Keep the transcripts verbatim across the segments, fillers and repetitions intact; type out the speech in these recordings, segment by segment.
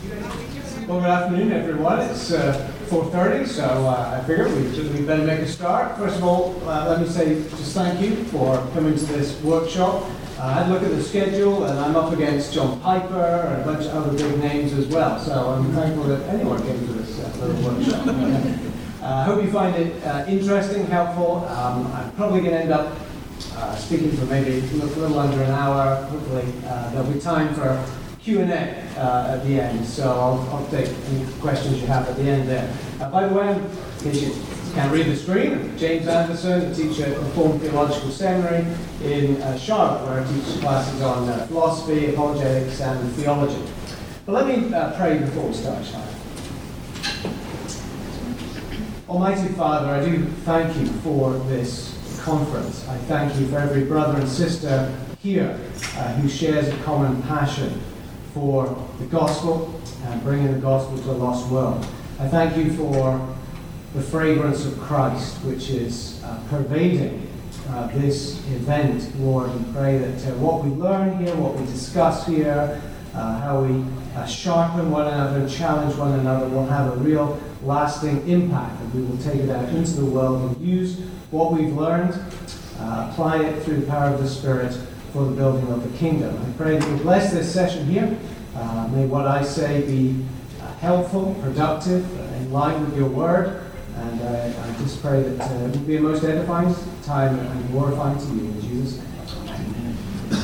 Well, good afternoon, everyone. It's uh, four thirty, so uh, I figured we, we better make a start. First of all, uh, let me say just thank you for coming to this workshop. Uh, I had a look at the schedule, and I'm up against John Piper and a bunch of other big names as well, so I'm thankful that anyone came to this uh, little workshop. I uh, hope you find it uh, interesting, helpful. Um, I'm probably going to end up uh, speaking for maybe a little under an hour. Hopefully uh, there'll be time for Q and A uh, at the end, so I'll, I'll take any questions you have at the end there. Uh, by the way, in case you can't read the screen, I'm James Anderson, a teacher at Reformed Theological Seminary in uh, Charlotte, where I teach classes on uh, philosophy, apologetics, and theology. But let me uh, pray before we start, shall I? Almighty Father, I do thank you for this conference. I thank you for every brother and sister here uh, who shares a common passion for the gospel and bringing the gospel to a lost world. I thank you for the fragrance of Christ, which is uh, pervading uh, this event, Lord. And pray that uh, what we learn here, what we discuss here, uh, how we uh, sharpen one another and challenge one another will have a real lasting impact, and we will take it out into the world and use what we've learned, uh, apply it through the power of the Spirit for the building of the kingdom. I pray that you bless this session here. Uh, may what I say be uh, helpful, productive, uh, in line with your word. And uh, I just pray that uh, it will be a most edifying time and glorifying to you in Jesus' name. Amen.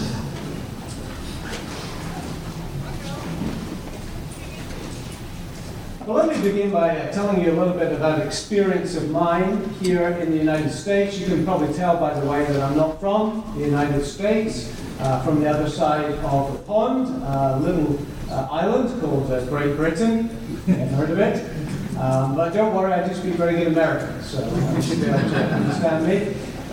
Well, let me begin by uh, telling you a little bit about experience of mine here in the United States. You can probably tell by the way that I'm not from the United States, uh, from the other side of the pond, a little uh, island called uh, Great Britain. You've heard of it. Um, but don't worry, I do speak very good American, so you should be able to understand me.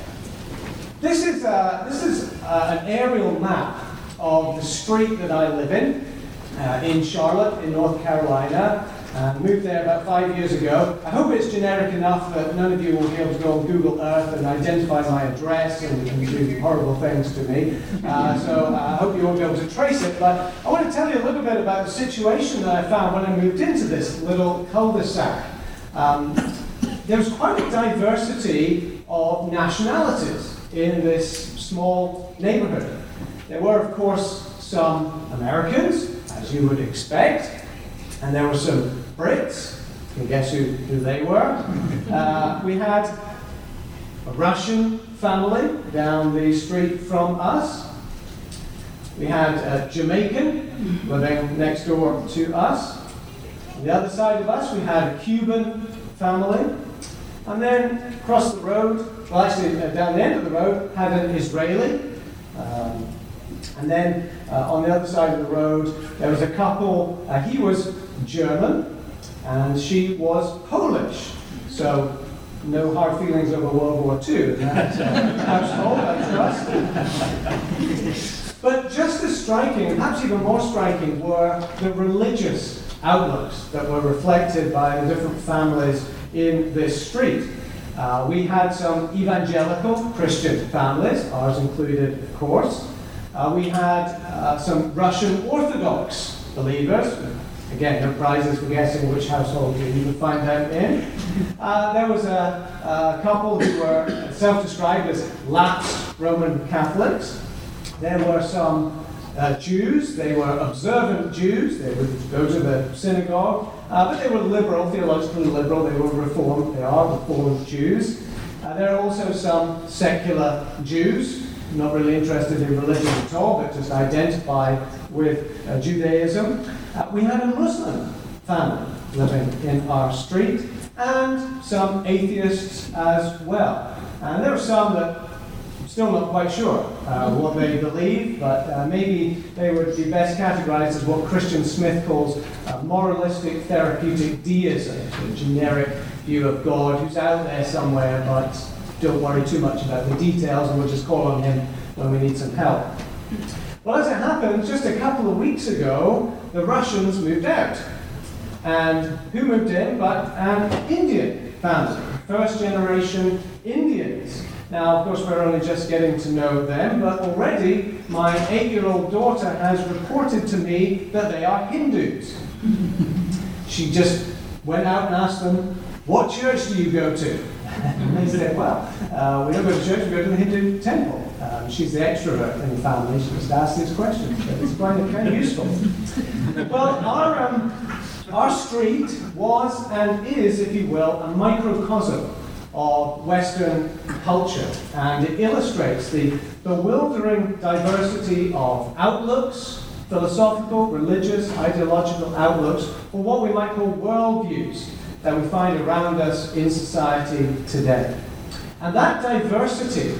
This is, uh, this is uh, an aerial map of the street that I live in, uh, in Charlotte, in North Carolina. I moved there about five years ago. I hope it's generic enough that none of you will be able to go on Google Earth and identify my address and, and do horrible things to me. Uh, so uh, I hope you won't be able to trace it. But I want to tell you a little bit about the situation that I found when I moved into this little cul-de-sac. Um, there's quite a diversity of nationalities in this small neighborhood. There were, of course, some Americans, as you would expect, and there were some Brits. You can guess who, who they were. Uh, we had a Russian family down the street from us. We had a Jamaican living next door to us. On the other side of us, we had a Cuban family. And then across the road, well, actually uh, down the end of the road, had an Israeli. Um, and then uh, on the other side of the road, there was a couple. Uh, he was German, and she was Polish. So, no hard feelings over World War Two in that uh, household, I trust. But just as striking, perhaps even more striking, were the religious outlooks that were reflected by the different families in this street. Uh, we had some evangelical Christian families, ours included, of course. Uh, we had uh, some Russian Orthodox believers. Again, no prizes for guessing which household you would find them in. Uh, there was a, a couple who were self-described as lapsed Roman Catholics. There were some uh, Jews. They were observant Jews. They would go to the synagogue. Uh, but they were liberal, theologically liberal. They were Reformed. They are Reformed Jews. Uh, there are also some secular Jews, not really interested in religion at all, but just identify with uh, Judaism. Uh, we had a Muslim family living in our street, and some atheists as well. And there are some that I'm still not quite sure uh, what they believe, but uh, maybe they would be best categorized as what Christian Smith calls uh, moralistic therapeutic deism, a generic view of God who's out there somewhere, but don't worry too much about the details, and we'll just call on him when we need some help. Well, as it happened, just a couple of weeks ago, the Russians moved out. And who moved in but an Indian family, first generation Indians. Now, of course, we're only just getting to know them, but already my eight-year-old daughter has reported to me that they are Hindus. She just went out and asked them, what church do you go to? And they said, well, uh, we don't go to church, we go to the Hindu temple. Um, she's the extrovert in the family, she just asked these questions, but it's kind of, kind of useful. Well, our, um, our street was and is, if you will, a microcosm of Western culture, and it illustrates the bewildering diversity of outlooks, philosophical, religious, ideological outlooks, or what we might call worldviews that we find around us in society today. And that diversity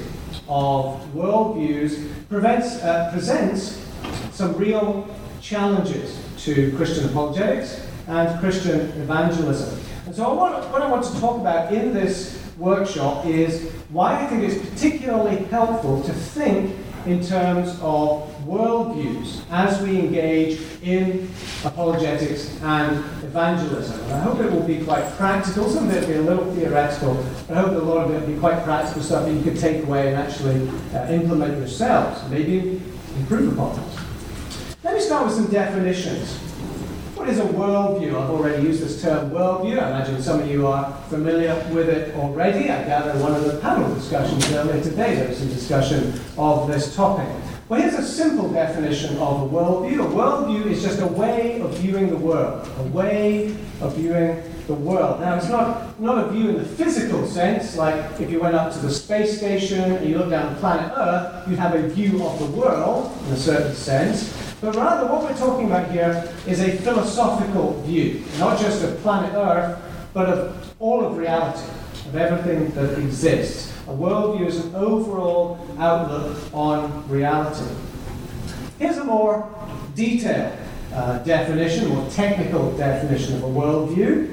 of worldviews prevents, uh, presents some real challenges to Christian apologetics and Christian evangelism. And so what, what I want to talk about in this workshop is why I think it's particularly helpful to think in terms of worldviews as we engage in apologetics and evangelism. And I hope it will be quite practical. Some of it will be a little theoretical, but I hope that a lot of it will be quite practical stuff that you can take away and actually uh, implement yourselves, maybe improve upon it. Let me start with some definitions. What is a worldview? I've already used this term worldview. I imagine some of you are familiar with it already. I gather in one of the panel discussions earlier today there was some discussion of this topic. Well, here's a simple definition of a worldview. A worldview is just a way of viewing the world, a way of viewing the world. Now, it's not, not a view in the physical sense, like if you went up to the space station and you look down at planet Earth, you'd have a view of the world in a certain sense. But rather, what we're talking about here is a philosophical view, not just of planet Earth, but of all of reality, of everything that exists. A worldview is an overall outlook on reality. Here's a more detailed uh, definition, more technical definition of a worldview.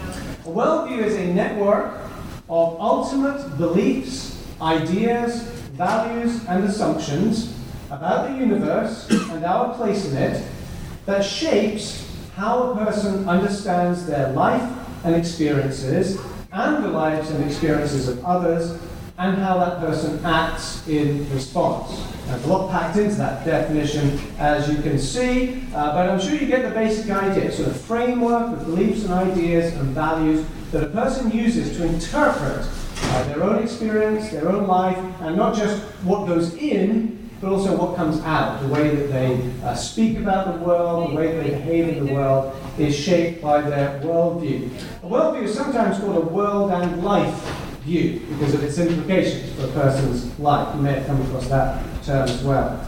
A worldview is a network of ultimate beliefs, ideas, values, and assumptions about the universe and our place in it that shapes how a person understands their life and experiences and the lives and experiences of others and how that person acts in response. There's a lot packed into that definition, as you can see, uh, but I'm sure you get the basic idea. So the framework of beliefs and ideas and values that a person uses to interpret uh, their own experience, their own life, and not just what goes in, but also what comes out. The way that they uh, speak about the world, the way that they behave in the world is shaped by their worldview. A worldview is sometimes called a world and life view because of its implications for a person's life. You may have come across that term as well.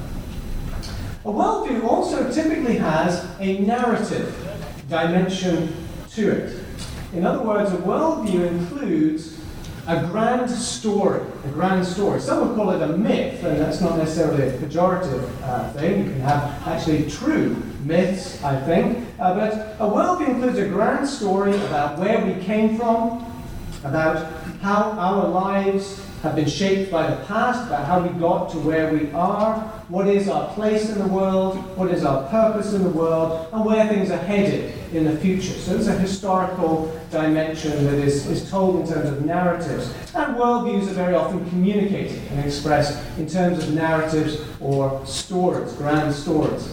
A worldview also typically has a narrative dimension to it. In other words, a worldview includes a grand story, a grand story. Some would call it a myth, and that's not necessarily a pejorative uh, thing. You can have actually true myths, I think. Uh, but a worldview includes a grand story about where we came from, about how our lives have been shaped by the past, about how we got to where we are, what is our place in the world, what is our purpose in the world, and where things are headed in the future. So there's a historical dimension that is, is told in terms of narratives. And worldviews are very often communicated and expressed in terms of narratives or stories, grand stories.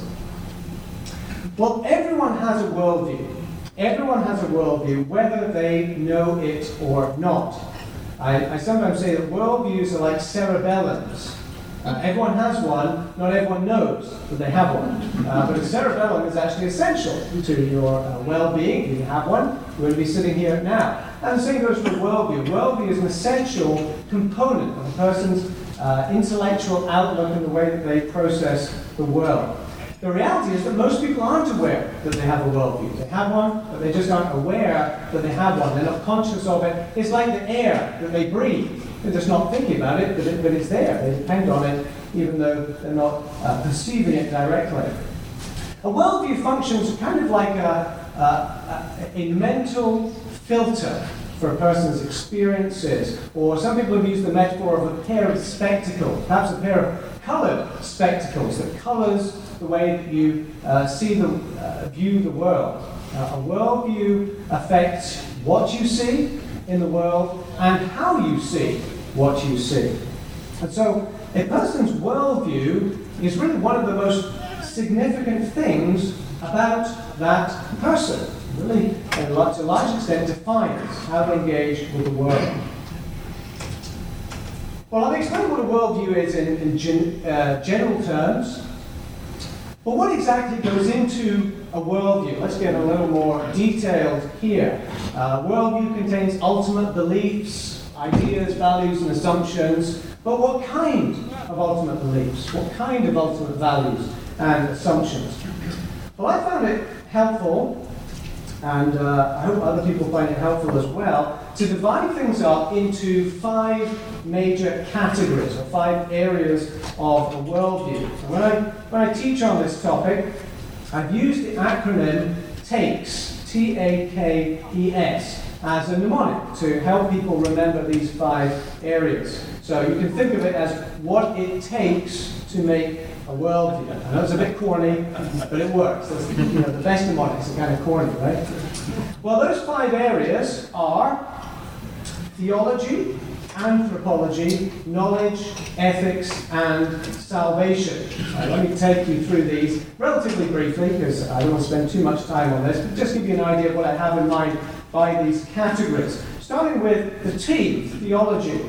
Well, everyone has a worldview. Everyone has a worldview, whether they know it or not. I, I sometimes say that worldviews are like cerebellums. Uh, everyone has one, not everyone knows that they have one. Uh, but a cerebellum is actually essential to your uh, well-being. If you have one, you wouldn't be sitting here now. And the same goes for worldview. Worldview is an essential component of a person's uh, intellectual outlook and the way that they process the world. The reality is that most people aren't aware that they have a worldview. They have one, but they just aren't aware that they have one. They're not conscious of it. It's like the air that they breathe. They're just not thinking about it, but, it, but it's there. They depend on it, even though they're not uh, perceiving it directly. A worldview functions kind of like a, a, a mental filter for a person's experiences, or some people have used the metaphor of a pair of spectacles, perhaps a pair of colored spectacles that colors the way that you uh, see the uh, view the world. Uh, a worldview affects what you see in the world and how you see what you see. And so a person's worldview is really one of the most significant things about that person. Really, to a large extent, defines how they engage with the world. Well, I've explained what a worldview is in, in gen, uh, general terms. But what exactly goes into a worldview? Let's get a little more detailed here. Uh, worldview contains ultimate beliefs, ideas, values, and assumptions. But what kind of ultimate beliefs? What kind of ultimate values and assumptions? Well, I found it helpful, and uh, I hope other people find it helpful as well, to divide things up into five major categories, or five areas of a worldview. And when I, when I teach on this topic, I've used the acronym TAKES, T A K E S, as a mnemonic to help people remember these five areas. So you can think of it as what it takes to make a worldview. I know it's a bit corny, but it works. That's, you know, the best mnemonics are kind of corny, right? Well, those five areas are theology, anthropology, knowledge, ethics, and salvation. Uh, let me take you through these relatively briefly, because I don't want to spend too much time on this, but just give you an idea of what I have in mind by these categories. Starting with the T, theology.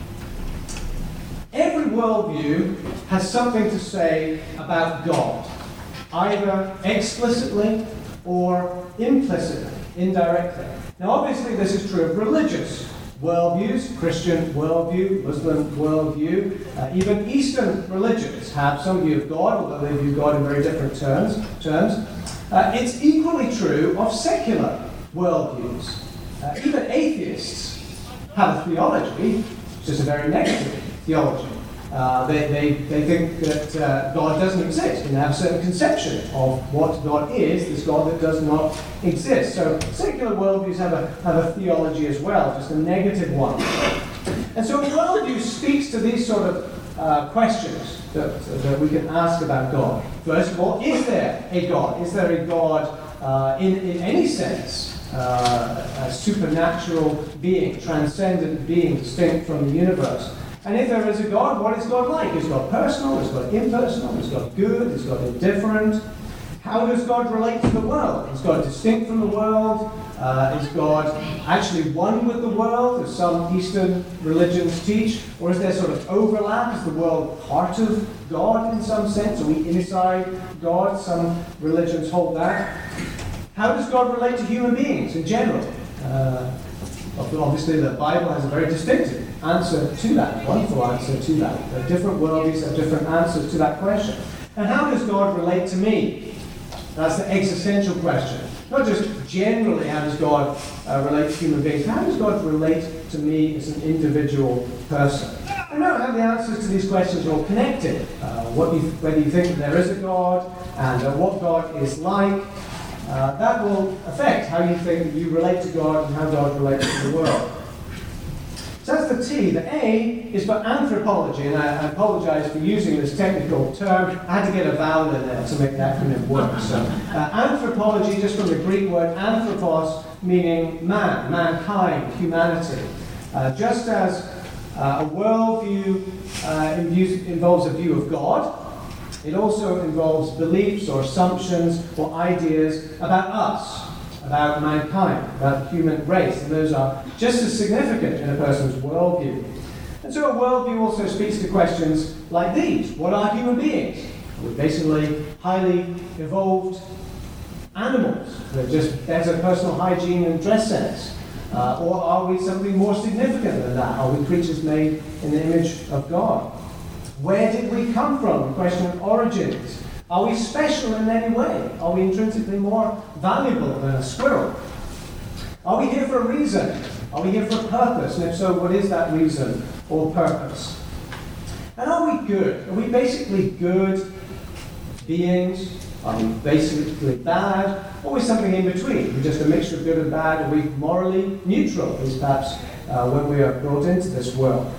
Every worldview has something to say about God, either explicitly or implicitly, indirectly. Now, obviously, this is true of religious worldviews, Christian worldview, Muslim worldview. Uh, even Eastern religions have some view of God, although they view God in very different terms. terms. Uh, it's equally true of secular worldviews. Uh, even atheists have a theology, which is a very negative theology. Uh, they, they, they think that uh, God doesn't exist, and they have a certain conception of what God is, this God that does not exist. So secular worldviews have a, have a theology as well, just a negative one. And so a worldview speaks to these sort of uh, questions that, that we can ask about God. First of all, is there a God? Is there a God uh, in, in any sense? Uh, a supernatural being, transcendent being, distinct from the universe. And if there is a God, what is God like? Is God personal? Is God impersonal? Is God good? Is God indifferent? How does God relate to the world? Is God distinct from the world? Uh, is God actually one with the world, as some Eastern religions teach? Or is there sort of overlap? Is the world part of God in some sense? Are we inside God? Some religions hold that. How does God relate to human beings in general? Uh, obviously, the Bible has a very distinctive answer to that, wonderful answer to that. There are different worldviews have different answers to that question. And how does God relate to me? That's the existential question. Not just generally how does God uh, relate to human beings, how does God relate to me as an individual person? And note how the answers to these questions are all connected. Uh, what you, whether you think that there is a God, and uh, what God is like. Uh, that will affect how you think you relate to God and how God relates to the world. So that's the T. The A is for anthropology, and I, I apologize for using this technical term. I had to get a vowel in there to make the acronym work. So, uh, anthropology, just from the Greek word anthropos, meaning man, mankind, humanity. Uh, just as uh, a worldview uh, involves a view of God, it also involves beliefs or assumptions or ideas about us, about mankind, about the human race. And those are just as significant in a person's worldview. And so a worldview also speaks to questions like these. What are human beings? We're basically highly evolved animals. They're just better personal hygiene and dress sense. Uh, or are we something more significant than that? Are we creatures made in the image of God? Where did we come from? The question of origins. Are we special in any way? Are we intrinsically more valuable than a squirrel? Are we here for a reason? Are we here for a purpose? And if so, what is that reason or purpose? And are we good? Are we basically good beings? Are we basically bad? Or are we something in between? We're just a mixture of good and bad? Are we morally neutral, is perhaps uh, when we are brought into this world?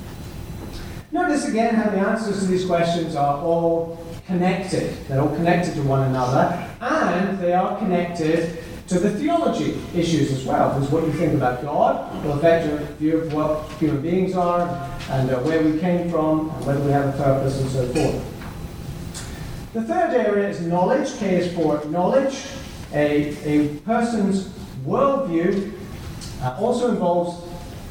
Notice again how the answers to these questions are all connected. They're all connected to one another, and they are connected to the theology issues as well. Because what you think about God will affect your view of what human beings are, and uh, where we came from, and whether we have a purpose, and so forth. The third area is knowledge. K is for knowledge. A, a person's worldview uh, also involves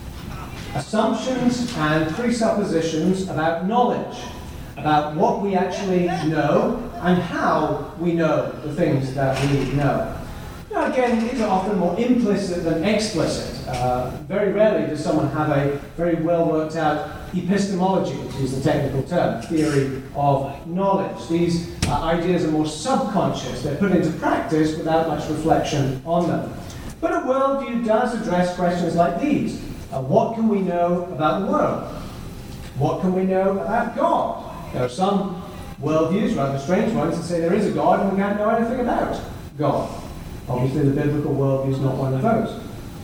assumptions and presuppositions about knowledge, about what we actually know and how we know the things that we know. Now again, these are often more implicit than explicit. Uh, very rarely does someone have a very well worked out epistemology, which is the technical term, theory of knowledge. These uh, ideas are more subconscious. They're put into practice without much reflection on them. But a worldview does address questions like these. Uh, what can we know about the world? What can we know about God? There are some worldviews, rather strange ones, that say there is a God and we can't know anything about God. Obviously, the biblical worldview is not one of those.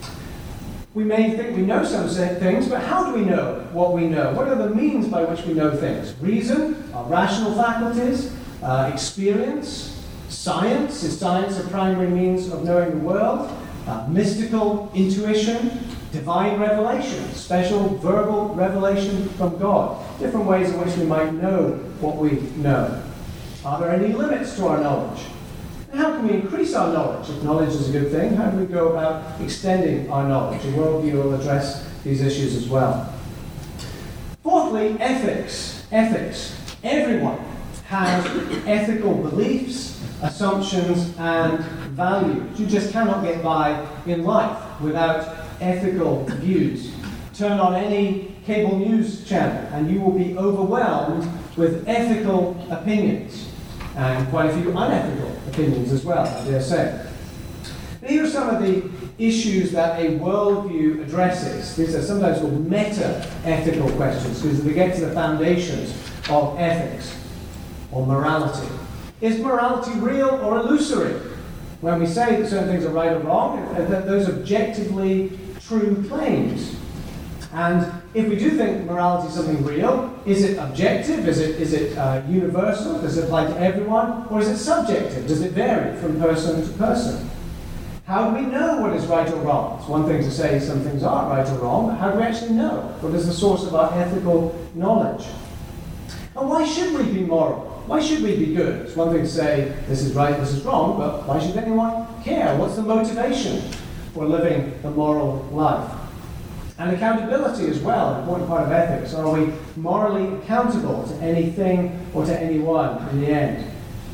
We may think we know some things, but how do we know what we know? What are the means by which we know things? Reason, our rational faculties, uh, experience, science. Is science a primary means of knowing the world? Uh, mystical intuition, divine revelation, special verbal revelation from God. Different ways in which we might know what we know. Are there any limits to our knowledge? And how can we increase our knowledge? If knowledge is a good thing, how do we go about extending our knowledge? A worldview will address these issues as well. Fourthly, ethics. Ethics. Everyone has ethical beliefs, assumptions, and values. You just cannot get by in life without ethical views. Turn on any cable news channel and you will be overwhelmed with ethical opinions. And quite a few unethical opinions as well, I dare say. Here are some of the issues that a worldview addresses. These are sometimes called meta-ethical questions, because they get to the foundations of ethics or morality. Is morality real or illusory? When we say that certain things are right or wrong, that those objectively true claims. And if we do think morality is something real, is it objective? Is it, is it uh, universal? Does it apply to everyone? Or is it subjective? Does it vary from person to person? How do we know what is right or wrong? It's one thing to say some things are right or wrong, but how do we actually know? What is the source of our ethical knowledge? And why should we be moral? Why should we be good? It's one thing to say this is right, this is wrong, but why should anyone care? What's the motivation for living a moral life? And accountability as well, an important part of ethics. Are we morally accountable to anything or to anyone in the end?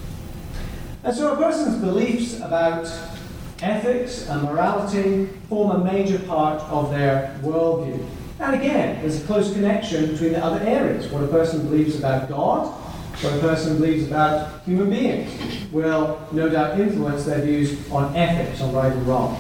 And so a person's beliefs about ethics and morality form a major part of their worldview. And again, there's a close connection between the other areas. What a person believes about God, what a person believes about human beings, will no doubt influence their views on ethics, on right and wrong.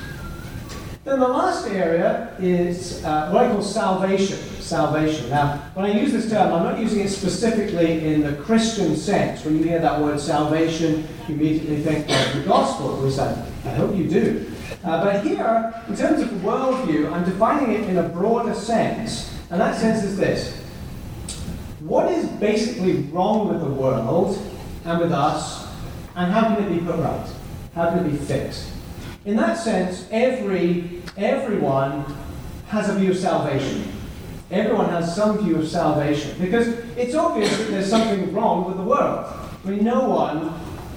Then the last area is uh, what I call salvation. Salvation. Now, when I use this term, I'm not using it specifically in the Christian sense. When you hear that word salvation, you immediately think of the gospel, at least I, I hope you do. Uh, but here, in terms of worldview, I'm defining it in a broader sense. And that sense is this. What is basically wrong with the world and with us, and how can it be put right? How can it be fixed? In that sense, every everyone has a view of salvation. Everyone has some view of salvation. Because it's obvious that there's something wrong with the world. I mean, no one,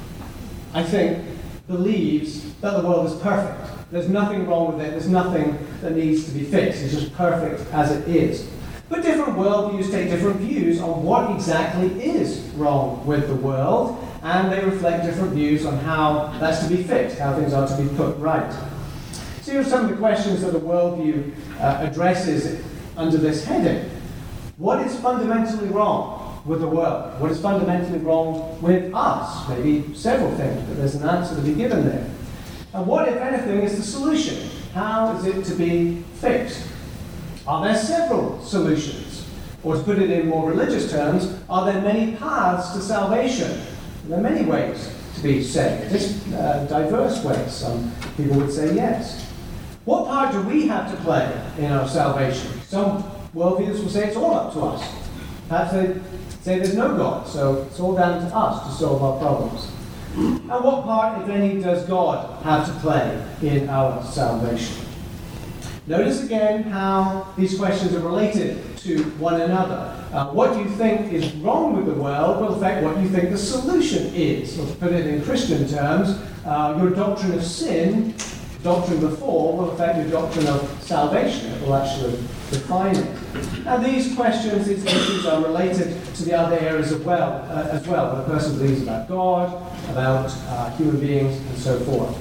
I think, believes that the world is perfect. There's nothing wrong with it. There's nothing that needs to be fixed. It's just perfect as it is. But different worldviews take different views on what exactly is wrong with the world, and they reflect different views on how that's to be fixed, how things are to be put right. So here are some of the questions that the worldview uh, addresses under this heading. What is fundamentally wrong with the world? What is fundamentally wrong with us? Maybe several things, but there's an answer to be given there. And what, if anything, is the solution? How is it to be fixed? Are there several solutions? Or to put it in more religious terms, are there many paths to salvation? There are many ways to be saved. Just uh, diverse ways. Some people would say yes. What part do we have to play in our salvation? Some worldviews will say it's all up to us. Perhaps they say there's no God, so it's all down to us to solve our problems. And what part, if any, does God have to play in our salvation? Notice again how these questions are related to one another. Uh, what you think is wrong with the world will affect what you think the solution is. Or to put it in Christian terms, uh, your doctrine of sin, doctrine before, will affect your doctrine of salvation. It will actually define it. And these questions, these issues are related to the other areas as well, uh, as well. What a person believes about God, about uh, human beings, and so forth.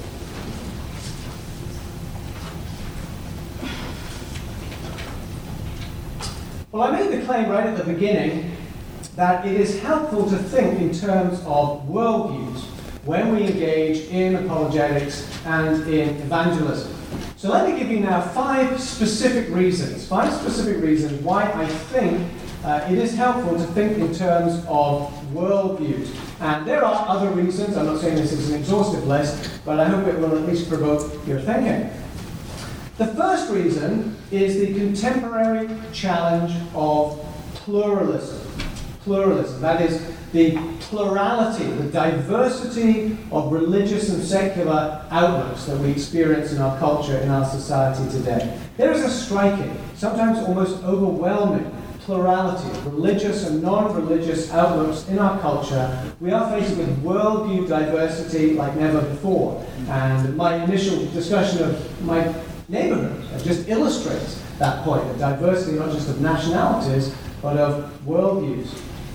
Well, I made the claim right at the beginning that it is helpful to think in terms of worldviews when we engage in apologetics and in evangelism. So let me give you now five specific reasons, five specific reasons why I think uh, it is helpful to think in terms of worldviews. And there are other reasons. I'm not saying this is an exhaustive list, but I hope it will at least provoke your thinking. The first reason is the contemporary challenge of pluralism. Pluralism, that is, the plurality, the diversity of religious and secular outlooks that we experience in our culture, in our society today. There is a striking, sometimes almost overwhelming, plurality of religious and non-religious outlooks in our culture. We are faced with worldview diversity like never before. And my initial discussion of my neighborhood just illustrates that point, the diversity not just of nationalities, but of worldviews.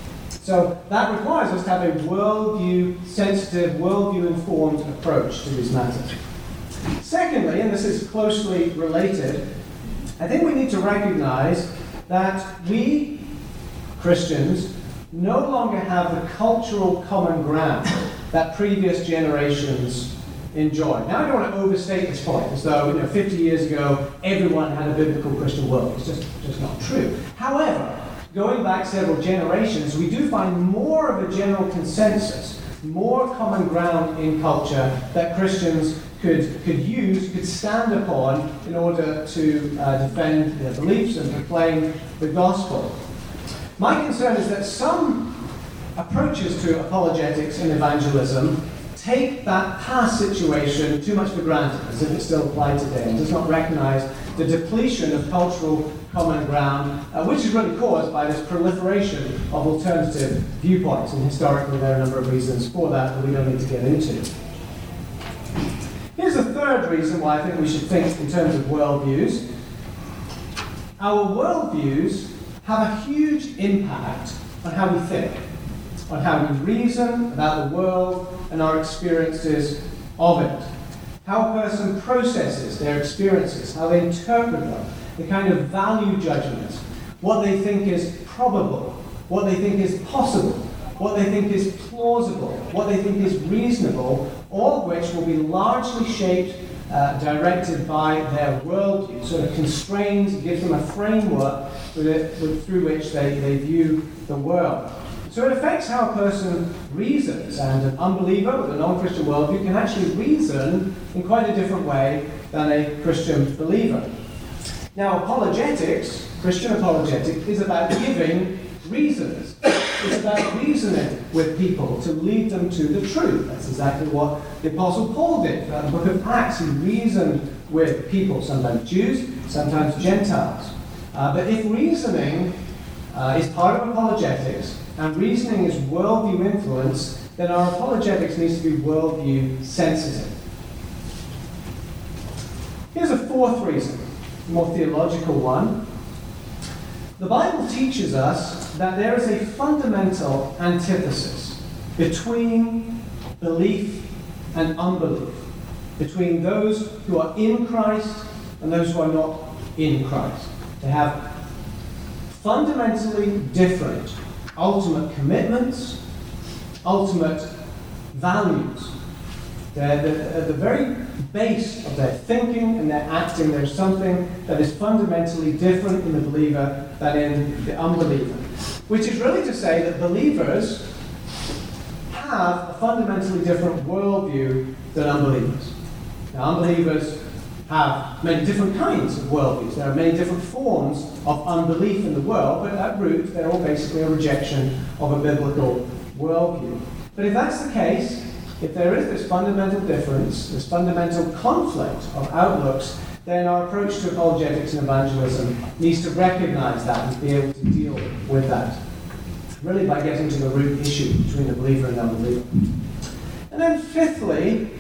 So that requires us to have a worldview-sensitive, worldview-informed approach to these matters. Secondly, and this is closely related, I think we need to recognize that we, Christians, no longer have the cultural common ground that previous generations enjoyed. Now, I don't want to overstate this point, as though, you know, fifty years ago, everyone had a biblical Christian world. It's just, just not true. However, going back several generations, we do find more of a general consensus, more common ground in culture that Christians could, could use, could stand upon in order to uh, defend their beliefs and proclaim the gospel. My concern is that some approaches to apologetics and evangelism take that past situation too much for granted, as if it still applied today, and does not recognize the depletion of cultural common ground, uh, which is really caused by this proliferation of alternative viewpoints. And historically, there are a number of reasons for that that we don't need to get into. Here's a third reason why I think we should think in terms of worldviews. Our worldviews have a huge impact on how we think, on how we reason about the world and our experiences of it. How a person processes their experiences, how they interpret them, the kind of value judgments, what they think is probable, what they think is possible, what they think is plausible, what they think is reasonable, all of which will be largely shaped, uh, directed by their worldview. Sort of constrains, gives them a framework with it, with, through which they, they view the world. So it affects how a person reasons, and an unbeliever with a non-Christian worldview can actually reason in quite a different way than a Christian believer. Now, apologetics, Christian apologetics, is about giving reasons. It's about reasoning with people to lead them to the truth. That's exactly what the Apostle Paul did. In the book of Acts, he reasoned with people, sometimes Jews, sometimes Gentiles. Uh, but if reasoning uh, is part of apologetics, and reasoning is worldview influence, then our apologetics needs to be worldview sensitive. Here's a fourth reason, a more theological one. The Bible teaches us that there is a fundamental antithesis between belief and unbelief, between those who are in Christ and those who are not in Christ. They have fundamentally different ultimate commitments, ultimate values. They're the, at the very base of their thinking and their acting, there's something that is fundamentally different in the believer than in the unbeliever. Which is really to say that believers have a fundamentally different worldview than unbelievers. Now, unbelievers have many different kinds of worldviews. There are many different forms of unbelief in the world, but at root, they're all basically a rejection of a biblical worldview. But if that's the case, if there is this fundamental difference, this fundamental conflict of outlooks, then our approach to apologetics and evangelism needs to recognize that and be able to deal with that, really by getting to the root issue between the believer and the unbeliever. And then fifthly,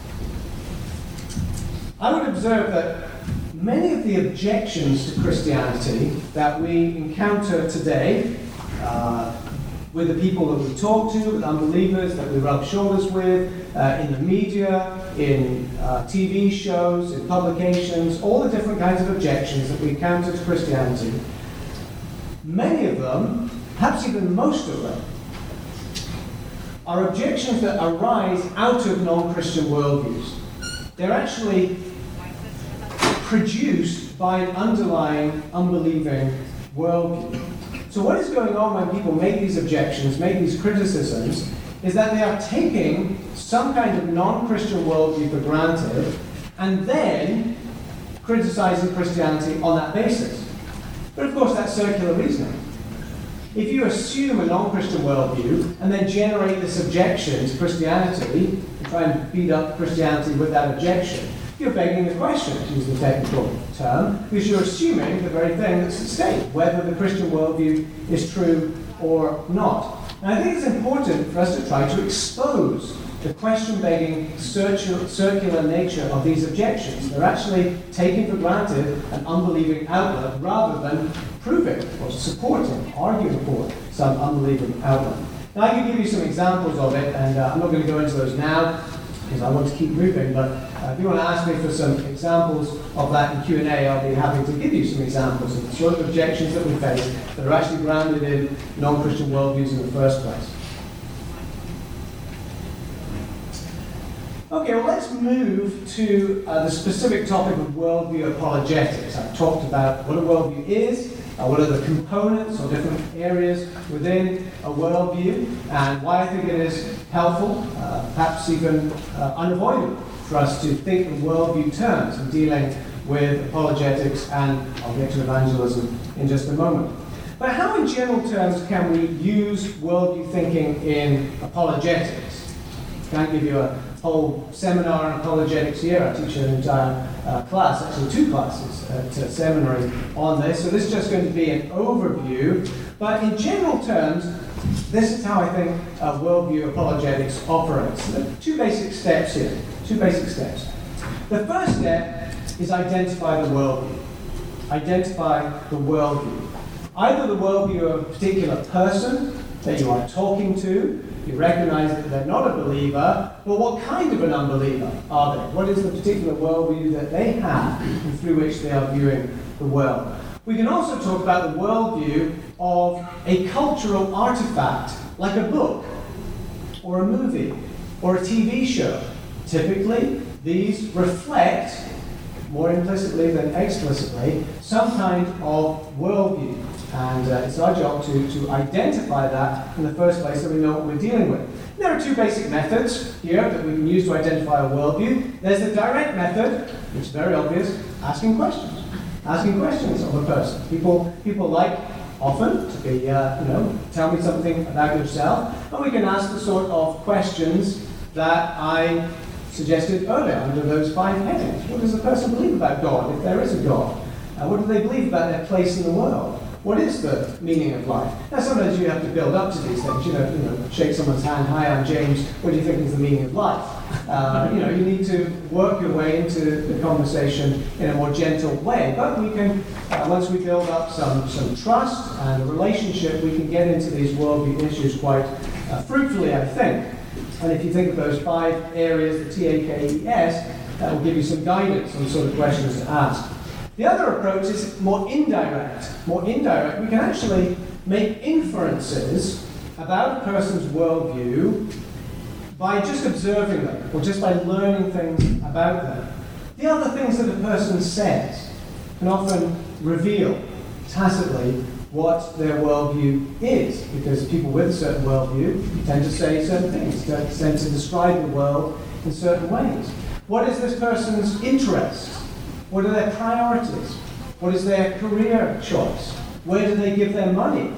I would observe that many of the objections to Christianity that we encounter today, uh, with the people that we talk to, with unbelievers that we rub shoulders with, uh, in the media, in uh, T V shows, in publications, all the different kinds of objections that we encounter to Christianity, many of them, perhaps even most of them, are objections that arise out of non-Christian worldviews. They're actually produced by an underlying unbelieving worldview. So what is going on when people make these objections, make these criticisms, is that they are taking some kind of non-Christian worldview for granted and then criticizing Christianity on that basis. But of course that's circular reasoning. If you assume a non-Christian worldview and then generate this objection to Christianity and try and beat up Christianity with that objection, you're begging the question, to use the technical term, because you're assuming the very thing that's at stake, whether the Christian worldview is true or not. And I think it's important for us to try to expose the question-begging, circular nature of these objections. They're actually taking for granted an unbelieving outlet rather than proving or supporting, arguing for some unbelieving outlet. Now I can give you some examples of it, and uh, I'm not going to go into those now because I want to keep moving, but uh, if you want to ask me for some examples of that in Q and A, I'll be happy to give you some examples of the sort of objections that we face that are actually grounded in non-Christian worldviews in the first place. Okay, well let's move to uh, the specific topic of worldview apologetics. I've talked about what a worldview is, uh, what are the components or different areas within a worldview, and why I think it is helpful, uh, perhaps even uh, unavoidable, for us to think in worldview terms in dealing with apologetics, and I'll get to evangelism in just a moment. But how in general terms can we use worldview thinking in apologetics? I can't give you a whole seminar on apologetics here. I teach an entire uh, class, actually two classes at uh, seminary on this. So this is just going to be an overview. But in general terms, this is how I think uh, worldview apologetics operates. There are two basic steps here. Two basic steps. The first step is identify the worldview. Identify the worldview. Either the worldview of a particular person that you are talking to, you recognize that they're not a believer, but what kind of an unbeliever are they? What is the particular worldview that they have and through which they are viewing the world? We can also talk about the worldview of a cultural artifact, like a book, or a movie, or a T V show. Typically, these reflect, more implicitly than explicitly, some kind of worldview. And uh, it's our job to, to identify that in the first place so we know what we're dealing with. There are two basic methods here that we can use to identify a worldview. There's the direct method, which is very obvious, asking questions. Asking questions of a person. People, people like often to be, uh, you know, tell me something about yourself. And we can ask the sort of questions that I suggested earlier under those five headings. What does a person believe about God, if there is a God? Uh, what do they believe about their place in the world? What is the meaning of life? Now, sometimes you have to build up to these things. You know, you know, shake someone's hand. Hi, I'm James. What do you think is the meaning of life? Uh, you know, you need to work your way into the conversation in a more gentle way. But we can, uh, once we build up some, some trust and a relationship, we can get into these worldview issues quite uh, fruitfully, I think. And if you think of those five areas, the T A K E S, that will give you some guidance on the sort of questions to ask. The other approach is more indirect. More indirect, we can actually make inferences about a person's worldview by just observing them, or just by learning things about them. The other things that a person says can often reveal tacitly what their worldview is, because people with a certain worldview tend to say certain things, tend to describe the world in certain ways. What is this person's interest? What are their priorities? What is their career choice? Where do they give their money?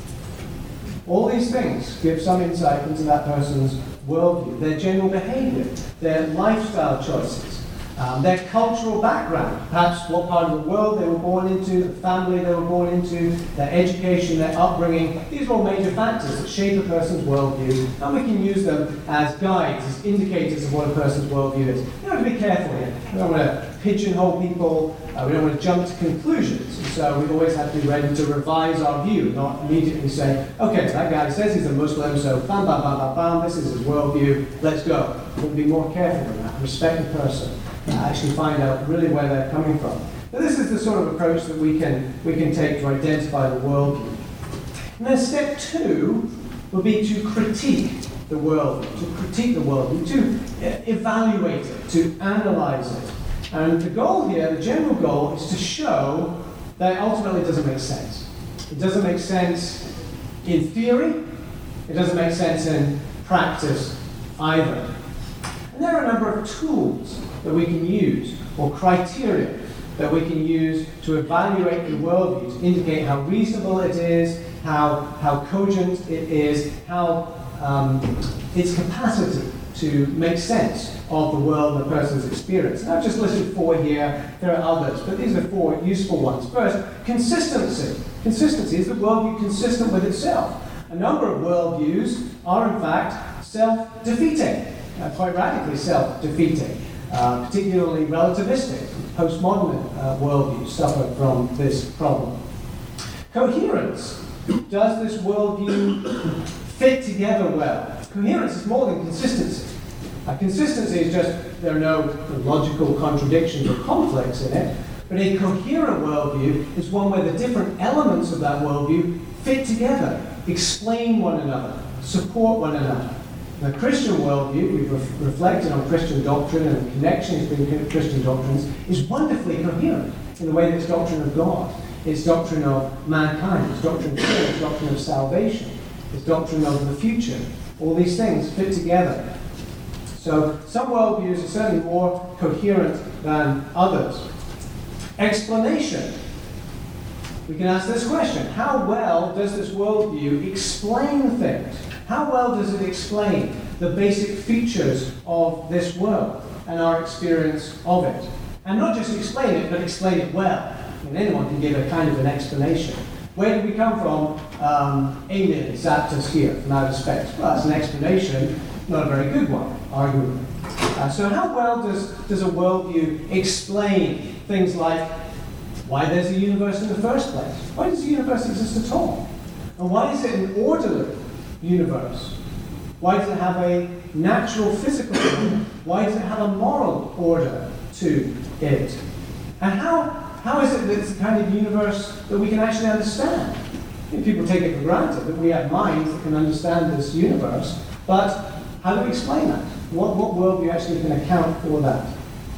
All these things give some insight into that person's worldview, their general behavior, their lifestyle choices. Um, their cultural background, perhaps what part of the world they were born into, the family they were born into, their education, their upbringing. These are all major factors that shape a person's worldview, and we can use them as guides, as indicators of what a person's worldview is. You have to be careful here. We don't want to pigeonhole people, uh, we don't want to jump to conclusions, and so we always have to be ready to revise our view, not immediately say, okay, that guy says he's a Muslim, so bam, bam, bam, bam, bam, this is his worldview, let's go. We'll be more careful than that, respect the person. Uh, actually find out really where they're coming from. Now, this is the sort of approach that we can we can take to identify the worldview. And then step two would be to critique the worldview, to critique the worldview, to uh, evaluate it, to analyze it. And the goal here, the general goal, is to show that it ultimately doesn't make sense. It doesn't make sense in theory. It doesn't make sense in practice either. And there are a number of tools that we can use, or criteria that we can use to evaluate the worldview, to indicate how reasonable it is, how, how cogent it is, how um, its capacity to make sense of the world and the person's experience. And I've just listed four here. There are others, but these are four useful ones. First, consistency. Consistency. Is the worldview consistent with itself? A number of worldviews are, in fact, self-defeating, uh, quite radically self-defeating. Uh, particularly relativistic, postmodern uh, worldviews suffer from this problem. Coherence. Does this worldview fit together well? Coherence is more than consistency. Uh, consistency is just there are no logical contradictions or conflicts in it, but a coherent worldview is one where the different elements of that worldview fit together, explain one another, support one another. The Christian worldview, we've re- reflected on Christian doctrine and the connections between Christian doctrines, is wonderfully coherent in the way that it's doctrine of God, it's doctrine of mankind, it's doctrine of sin, it's doctrine of salvation, it's doctrine of the future. All these things fit together. So some worldviews are certainly more coherent than others. Explanation. We can ask this question: how well does this worldview explain things? How well does it explain the basic features of this world and our experience of it? And not just explain it, but explain it well. I mean, anyone can give a kind of an explanation. Where did we come from? Um, aliens zapped us here from outer space. Well, that's an explanation, not a very good one, arguably. Uh, so how well does, does a worldview explain things like why there's a universe in the first place? Why does the universe exist at all? And why is it an orderly universe? Why does it have a natural physical order? Why does it have a moral order to it? And how, how is it that it's the kind of universe that we can actually understand? I mean, people take it for granted that we have minds that can understand this universe, but how do we explain that? What, what worldview actually can account for that?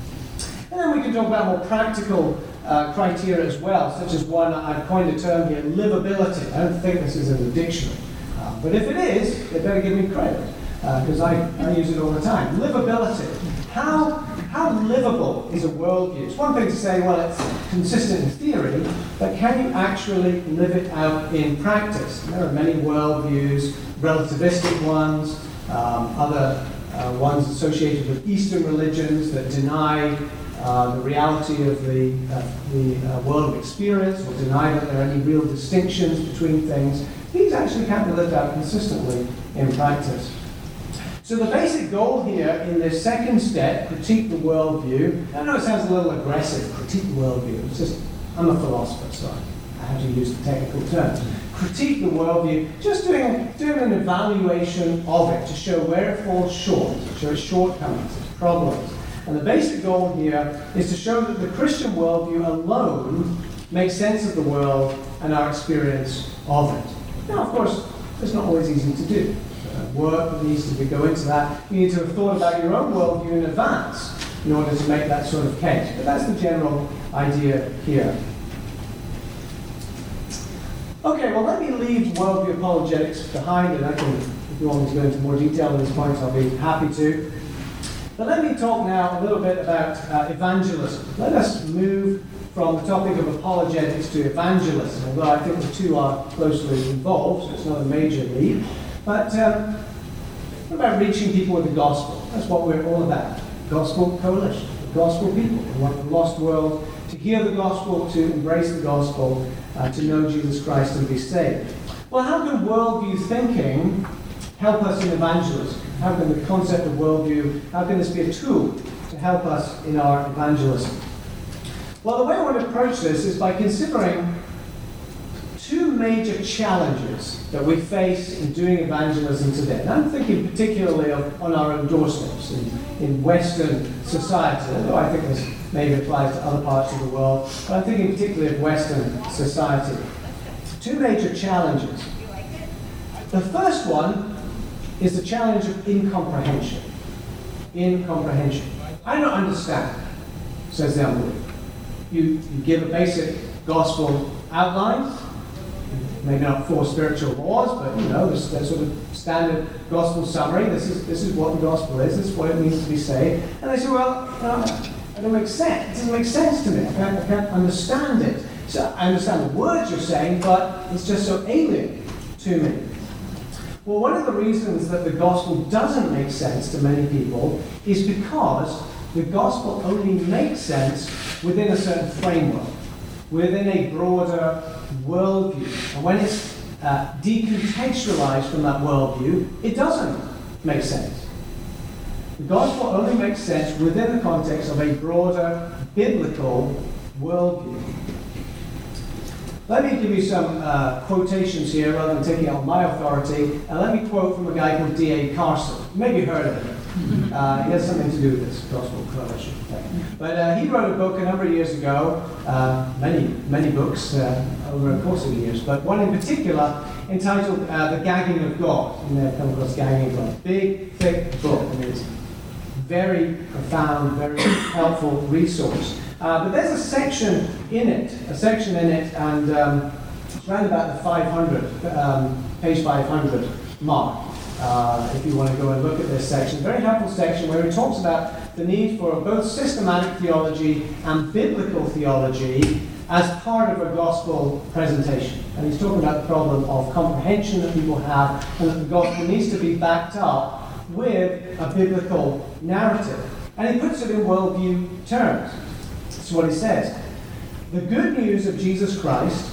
And then we can talk about more practical uh, criteria as well, such as one, I've coined a term here, livability. I don't think this is in the dictionary. But if it is, they better give me credit, because uh, I, I use it all the time. Livability. How, how livable is a worldview? It's one thing to say, well, it's consistent in theory, but can you actually live it out in practice? There are many worldviews, relativistic ones, um, other uh, ones associated with Eastern religions that deny uh, the reality of the, uh, the uh, world of experience, or deny that there are any real distinctions between things. These actually can't be lived out consistently in practice. So the basic goal here in this second step, critique the worldview. I know it sounds a little aggressive, critique the worldview. It's just, I'm a philosopher, so I have to use the technical terms. Critique the worldview, just doing, doing an evaluation of it to show where it falls short, to show its shortcomings, its problems. And the basic goal here is to show that the Christian worldview alone makes sense of the world and our experience of it. Now, of course, it's not always easy to do. Uh, work needs to go into that. You need to have thought about your own worldview in advance in order to make that sort of case. But that's the general idea here. Okay, well, let me leave worldview apologetics behind, and I can, if you want me to go into more detail on these points, I'll be happy to. But let me talk now a little bit about uh, evangelism. Let us move from the topic of apologetics to evangelism, although I think the two are closely involved, so it's not a major leap. But um, what about reaching people with the gospel? That's what we're all about. Gospel Coalition. gospel people. We want the lost world to hear the gospel, to embrace the gospel, uh, to know Jesus Christ and be saved. Well, how can worldview thinking help us in evangelism? How can the concept of worldview, how can this be a tool to help us in our evangelism? Well, the way I want to approach this is by considering two major challenges that we face in doing evangelism today. And I'm thinking particularly of on our own doorsteps in, in Western society, although I think this maybe applies to other parts of the world, but I'm thinking particularly of Western society. Two major challenges. The first one is the challenge of incomprehension. Incomprehension. I don't understand, says the unbeliever. You, you give a basic gospel outline, maybe not four spiritual laws, but you know, there's, there's sort of standard gospel summary. This is this is what the gospel is. This is what it means to be saved. And they say, well, uh, it doesn't make sense. It doesn't make sense to me. I can't, I can't understand it. So I understand the words you're saying, but it's just so alien to me. Well, one of the reasons that the gospel doesn't make sense to many people is because the gospel only makes sense within a certain framework, within a broader worldview. And when it's uh, decontextualized from that worldview, it doesn't make sense. The gospel only makes sense within the context of a broader biblical worldview. Let me give you some uh, quotations here rather than taking out my authority. And let me quote from a guy called D A Carson. You maybe heard of him. Uh, he has something to do with this gospel coalition thing. But uh, he wrote a book a number of years ago, uh, many, many books uh, over the course of the years, but one in particular entitled uh, The Gagging of God. You may have come across Gagging of God. Big, thick book. I mean, it's very profound, very helpful resource. Uh, but there's a section in it, a section in it, and um, it's around about the five hundred, um, page five hundred mark. Uh, if you want to go and look at this section. Very helpful section where he talks about the need for both systematic theology and biblical theology as part of a gospel presentation. And he's talking about the problem of comprehension that people have, and that the gospel needs to be backed up with a biblical narrative. And he puts it in worldview terms. This is what he says. The good news of Jesus Christ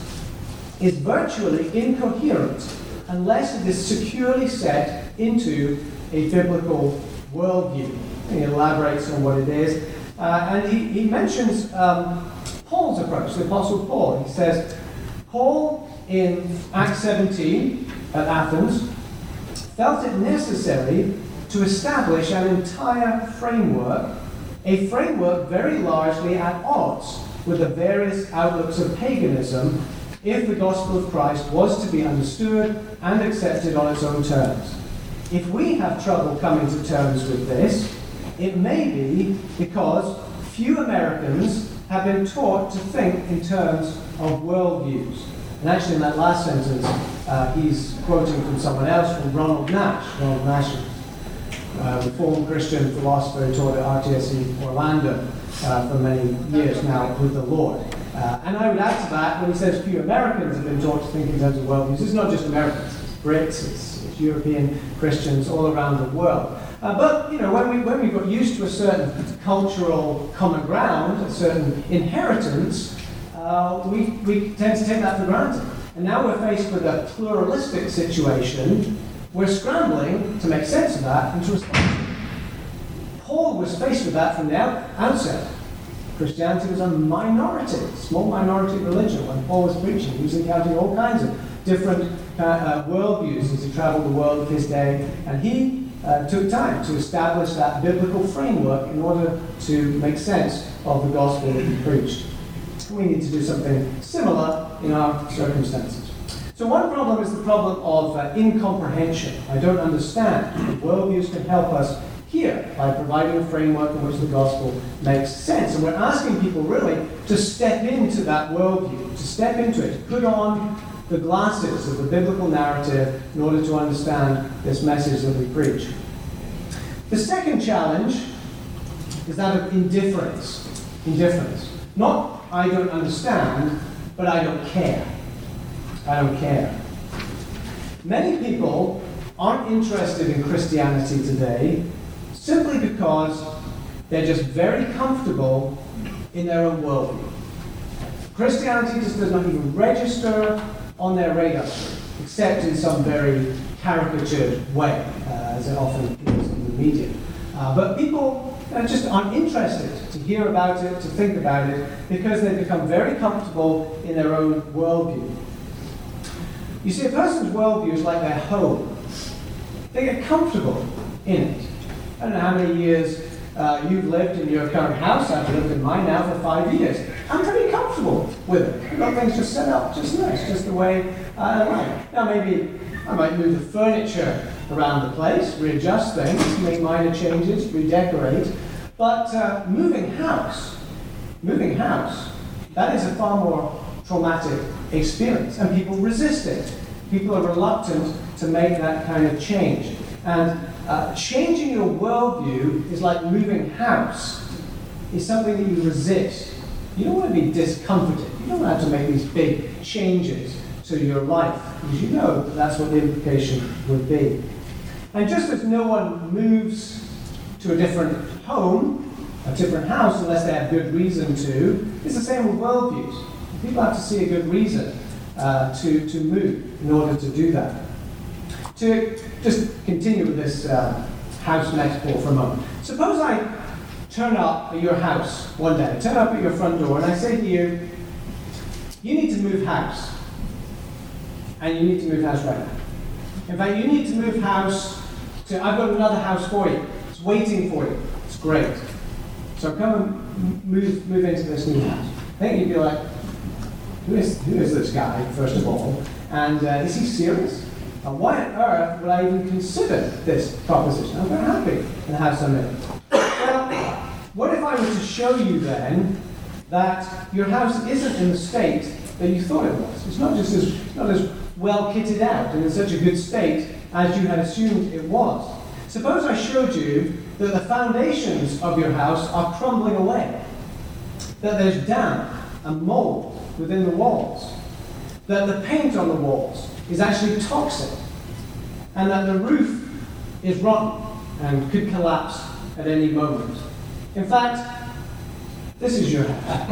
is virtually incoherent unless it is securely set into a biblical worldview. And he elaborates on what it is. Uh, and he, he mentions um, Paul's approach, the Apostle Paul. He says, Paul in Acts seventeen at Athens felt it necessary to establish an entire framework, a framework very largely at odds with the various outlooks of paganism, if the gospel of Christ was to be understood and accepted on its own terms. If we have trouble coming to terms with this, it may be because few Americans have been taught to think in terms of worldviews. And actually in that last sentence, uh, he's quoting from someone else, from Ronald Nash. Ronald Nash, uh, reformed Christian philosopher who taught at R T S C Orlando uh, for many years now with the Lord. Uh, and I would add to that, when he says few Americans have been taught to think in terms of worldviews, it's not just Americans, it's Brits, it's, it's European Christians all around the world. Uh, but, you know, when we, when we got used to a certain cultural common ground, a certain inheritance, uh, we, we tend to take that for granted. And now we're faced with a pluralistic situation. We're scrambling to make sense of that and to respond. Paul was faced with that from the outset. Christianity was a minority, small minority religion when Paul was preaching. He was encountering all kinds of different uh, uh, worldviews as he traveled the world of his day. And he uh, took time to establish that biblical framework in order to make sense of the gospel that he preached. We need to do something similar in our circumstances. So one problem is the problem of uh, incomprehension. I don't understand. Worldviews can help us here by providing a framework in which the gospel makes sense. And we're asking people really to step into that worldview, to step into it, to put on the glasses of the biblical narrative in order to understand this message that we preach. The second challenge is that of indifference. Indifference. Not I don't understand, but I don't care. I don't care. Many people aren't interested in Christianity today simply because They're just very comfortable in their own worldview. Christianity just does not even register on their radar, except in some very caricatured way, uh, as it often is in the media. Uh, but people uh, just aren't interested to hear about it, to think about it, because they become very comfortable in their own worldview. You see, a person's worldview is like their home. They get comfortable in it. I don't know how many years uh, you've lived in your current house. I've lived in mine now for five years. I'm pretty comfortable with it. I've got things just set up just nice, just the way I like. Now maybe I might move the furniture around the place, readjust things, make minor changes, redecorate. But uh, moving house, moving house, that is a far more traumatic experience, and people resist it. People are reluctant to make that kind of change. And uh, changing your worldview is like moving house. It's something that you resist. You don't want to be discomforted. You don't have to make these big changes to your life, because you know that that's what the implication would be. And just as no one moves to a different home, a different house, unless they have good reason to, it's the same with worldviews. People have to see a good reason uh, to, to move in order to do that. To just continue with this uh, house metaphor for a moment. Suppose I turn up at your house one day, I turn up at your front door, and I say to you, you need to move house. And you need to move house right now. In fact, you need to move house to, I've got another house for you. It's waiting for you. It's great. So come and move, move into this new house. I think you'd be like, who is, who is this guy, first of all? And uh, is he serious? And why on earth would I even consider this proposition? I'm very happy in the house I'm in. Well, what if I were to show you then that your house isn't in the state that you thought it was? It's not just as, it's not as well kitted out and in such a good state as you had assumed it was. Suppose I showed you that the foundations of your house are crumbling away, that there's damp and mold within the walls, that the paint on the walls is actually toxic, and that the roof is rotten and could collapse at any moment. In fact, this is your house.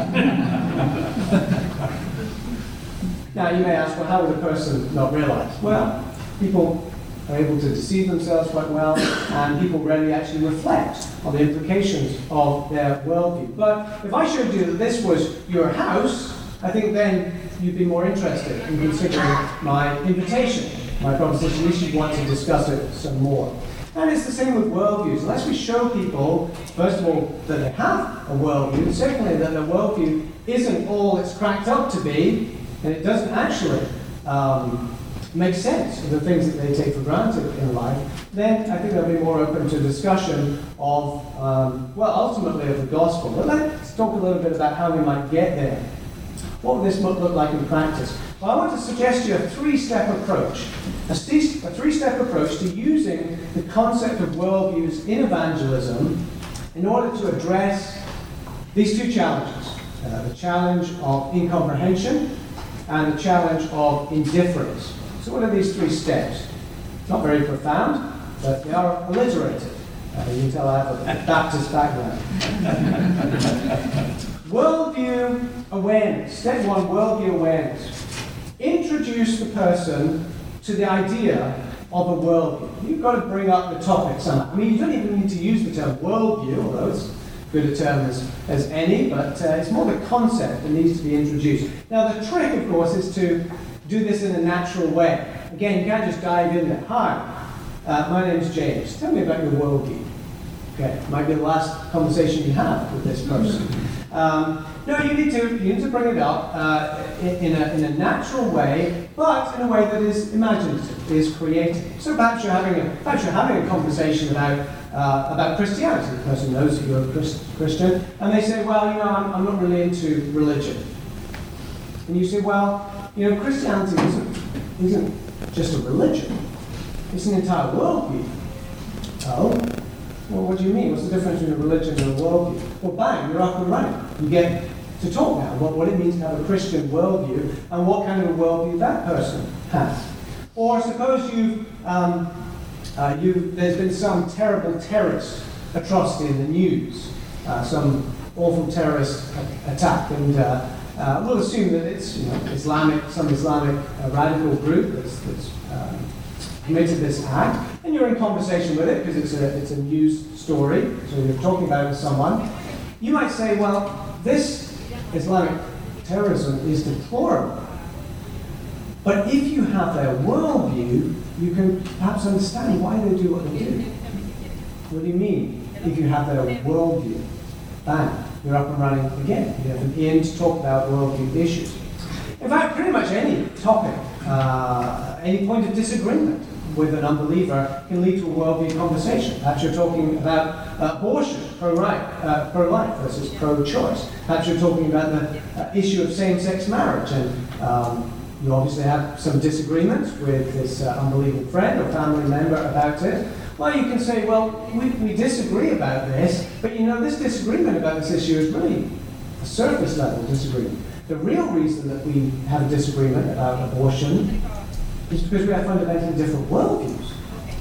Now you may ask, well, how would a person not realize? Well, people are able to deceive themselves quite well, and people rarely actually reflect on the implications of their worldview. But if I showed you that this was your house, I think then you'd be more interested in considering my invitation, my proposition. At least you'd want to discuss it some more. And it's the same with worldviews. Unless we show people, first of all, that they have a worldview, and secondly, that their worldview isn't all it's cracked up to be, and it doesn't actually um, make sense of the things that they take for granted in life, then I think they'll be more open to discussion of, um, well, ultimately of the gospel. But let's talk a little bit about how we might get there. What would this look like in practice? Well, I want to suggest to you a three-step approach. A, st- a three-step approach to using the concept of worldviews in evangelism in order to address these two challenges. Uh, the challenge of incomprehension and the challenge of indifference. So what are these three steps? It's not very profound, but they are alliterated. Uh, you can tell I have a Baptist background. Worldview awareness. Step one, worldview awareness. Introduce the person to the idea of a worldview. You've got to bring up the topic somehow. I mean, you don't even need to use the term worldview, although it's as good a term as, as any, but uh, it's more the concept that needs to be introduced. Now, the trick, of course, is to do this in a natural way. Again, you can't just dive in there. Hi, uh, my name is James. Tell me about your worldview. Okay, might be the last conversation you have with this person. Um, no, you need to you need to bring it up uh, in, in, a, in a natural way, but in a way that is imaginative, is creative. So perhaps you're having a perhaps you're having a conversation about uh, about Christianity. The person knows that you're a Christ, Christian, and they say, well, you know, I'm, I'm not really into religion. And you say, well, you know, Christianity isn't isn't just a religion; it's an entire worldview. Oh. Well, what do you mean? What's the difference between a religion and a worldview? Well, bang, you're up and running. You get to talk now about what it means to have a Christian worldview and what kind of a worldview that person has. Or suppose you've, um, uh, you there's been some terrible terrorist atrocity in the news, uh, some awful terrorist attack, and uh, uh, we'll assume that it's you know, Islamic, some Islamic uh, radical group that's, that's um, committed this act, and you're in conversation with it because it's a, it's a news story, so you're talking about it with someone. You might say, well, this Islamic terrorism is deplorable. But if you have their worldview, you can perhaps understand why they do what they do. What do you mean, if you have their worldview? Bang, you're up and running again. You have an in to talk about worldview issues. In fact, pretty much any topic, uh, any point of disagreement with an unbeliever can lead to a worldview conversation. Perhaps you're talking about uh, abortion, pro-right, uh, pro-life versus pro-choice. Perhaps you're talking about the uh, issue of same-sex marriage, and um, you obviously have some disagreements with this uh, unbelieving friend or family member about it. Well, you can say, well, we, we disagree about this, but you know, this disagreement about this issue is really a surface level disagreement. The real reason that we have a disagreement about abortion is because we have fundamentally different worldviews.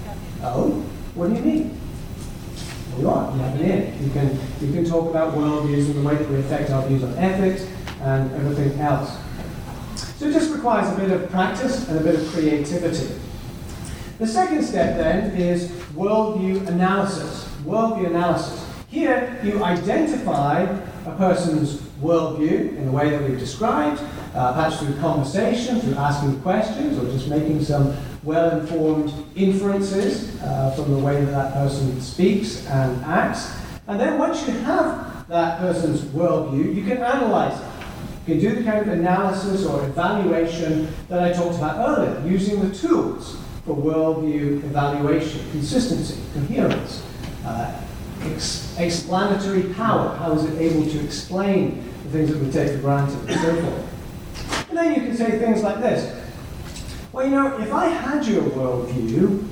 Oh, what do you mean? Well, you are, you have an in. You can, you can talk about worldviews and the way that we affect our views on ethics and everything else. So it just requires a bit of practice and a bit of creativity. The second step then is worldview analysis. Worldview analysis. Here you identify a person's worldview in the way that we've described, uh, perhaps through conversation, through asking questions, or just making some well-informed inferences uh, from the way that that person speaks and acts. And then once you have that person's worldview, you can analyze it. You can do the kind of analysis or evaluation that I talked about earlier, using the tools for worldview evaluation: consistency, coherence, uh, ex- explanatory power. How is it able to explain the things that we take for granted, and so forth. And then you can say things like this. Well, you know, if I had your worldview,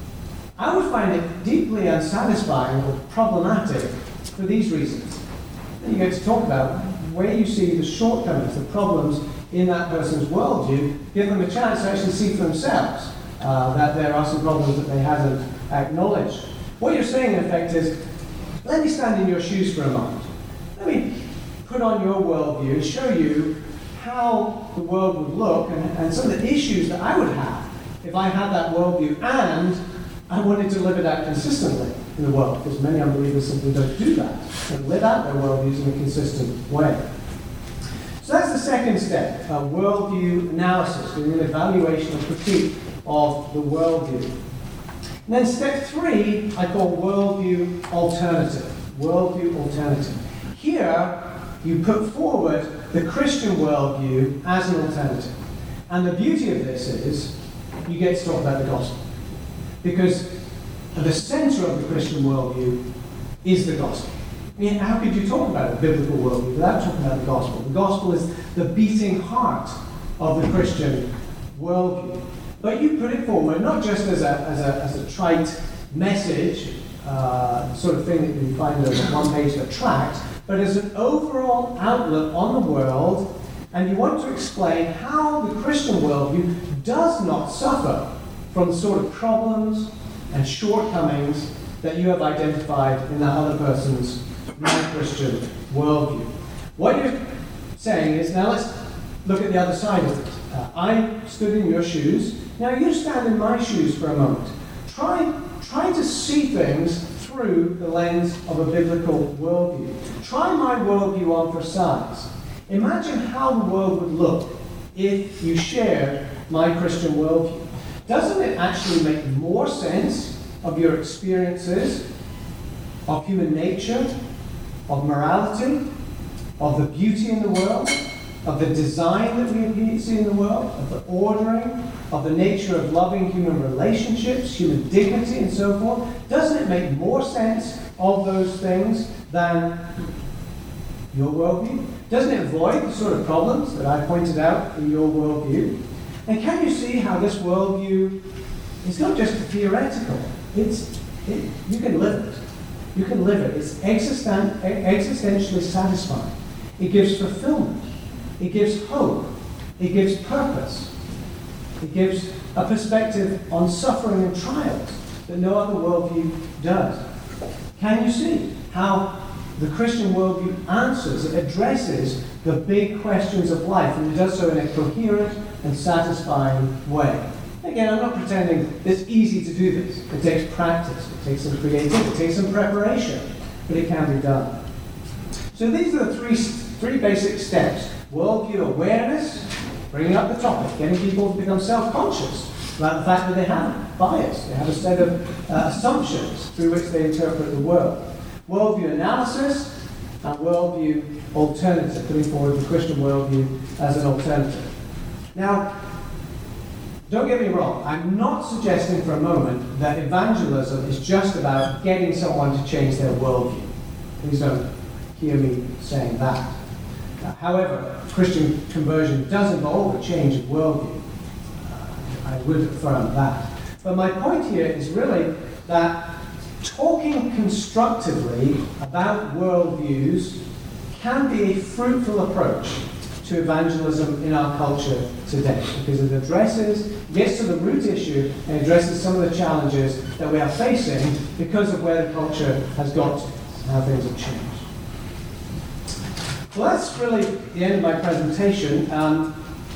I would find it deeply unsatisfying or problematic for these reasons. Then you get to talk about where you see the shortcomings, the problems in that person's worldview, give them a chance to actually see for themselves uh, that there are some problems that they haven't acknowledged. What you're saying, in effect, is, let me stand in your shoes for a moment. Let me put on your worldview and show you how the world would look and, and some of the issues that I would have if I had that worldview and I wanted to live it out consistently in the world, because many unbelievers simply don't do that. They live out their worldviews in a consistent way. So that's the second step, uh, worldview analysis, doing an evaluation and critique of the worldview. And then step three, I call worldview alternative. Worldview alternative. Here, you put forward the Christian worldview as an alternative. And the beauty of this is, you get to talk about the gospel. Because at the center of the Christian worldview is the gospel. I mean, how could you talk about a biblical worldview without talking about the gospel? The gospel is the beating heart of the Christian worldview. But you put it forward not just as a, as a, as a trite message, uh, sort of thing that you find on a one-page tract, but as an overall outlook on the world, and you want to explain how the Christian worldview does not suffer from the sort of problems and shortcomings that you have identified in that other person's non-Christian worldview. What you're saying is, now let's look at the other side of it. Uh, I stood in your shoes. Now you stand in my shoes for a moment. Try, try to see things through the lens of a biblical worldview. Try my worldview on for size. Imagine how the world would look if you shared my Christian worldview. Doesn't it actually make more sense of your experiences of human nature, of morality, of the beauty in the world, of the design that we see in the world, of the ordering, of the nature of loving human relationships, human dignity, and so forth? Doesn't it make more sense of those things than your worldview? Doesn't it avoid the sort of problems that I pointed out in your worldview? And can you see how this worldview is not just theoretical? It's it, you can live it. You can live it. It's existen- existentially satisfying. It gives fulfillment. It gives hope. It gives purpose. It gives a perspective on suffering and trials that no other worldview does. Can you see how the Christian worldview answers, it addresses the big questions of life, and it does so in a coherent and satisfying way. Again, I'm not pretending it's easy to do this. It takes practice, it takes some creativity, it takes some preparation, but it can be done. So these are the three, three basic steps. Worldview awareness, bringing up the topic, getting people to become self-conscious about the fact that they have bias, they have a set of uh, assumptions through which they interpret the world. Worldview analysis and worldview alternative, putting forward the Christian worldview as an alternative. Now, don't get me wrong, I'm not suggesting for a moment that evangelism is just about getting someone to change their worldview. Please don't hear me saying that. Uh, however, Christian conversion does involve a change of worldview. Uh, I would affirm that. But my point here is really that talking constructively about worldviews can be a fruitful approach to evangelism in our culture today, because it addresses, gets to the root issue and addresses some of the challenges that we are facing because of where the culture has got to, and how things have changed. Well, that's really the end of my presentation. Um,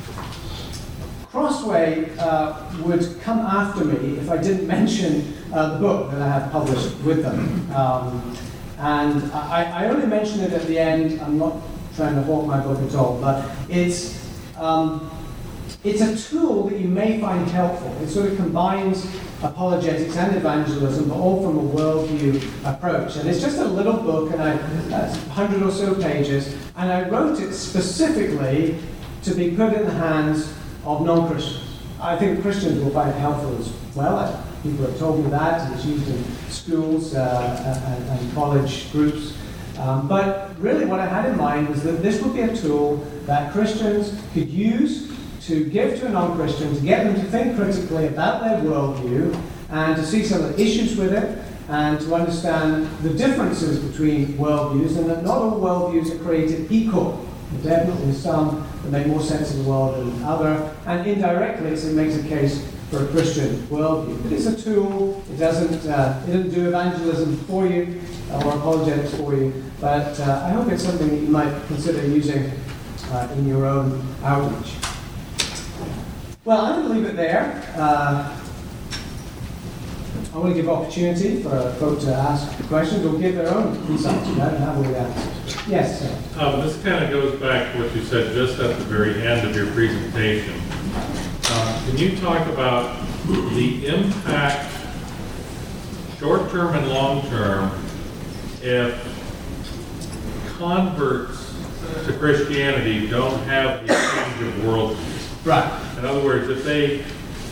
Crossway uh, would come after me if I didn't mention uh, the book that I have published with them. Um, and I, I only mention it at the end. I'm not trying to hawk my book at all, but it's, um, it's a tool that you may find helpful. It sort of combines apologetics and evangelism, but all from a worldview approach. And it's just a little book, and I, uh, one hundred or so pages, and I wrote it specifically to be put in the hands of non-Christians. I think Christians will find it helpful as well. I, people have told me that. It's used in schools uh, and, and college groups. Um, but really what I had in mind was that this would be a tool that Christians could use to give to a non-Christian, to get them to think critically about their worldview and to see some of the issues with it and to understand the differences between worldviews, and that not all worldviews are created equal. There are definitely some that make more sense of the world than other, and indirectly it makes a case for a Christian worldview. But it's a tool. It doesn't, uh, it doesn't do evangelism for you or apologetics for you, but uh, I hope it's something that you might consider using uh, in your own outreach. Well, I'm going to leave it there. Uh, I want to give opportunity for folks to ask questions or give their own insights about it and have all the answers. Yes, sir. Um, this kind of goes back to what you said just at the very end of your presentation. Um, can you talk about the impact, short-term and long-term, if converts to Christianity don't have the change of worldview? Right. In other words, if they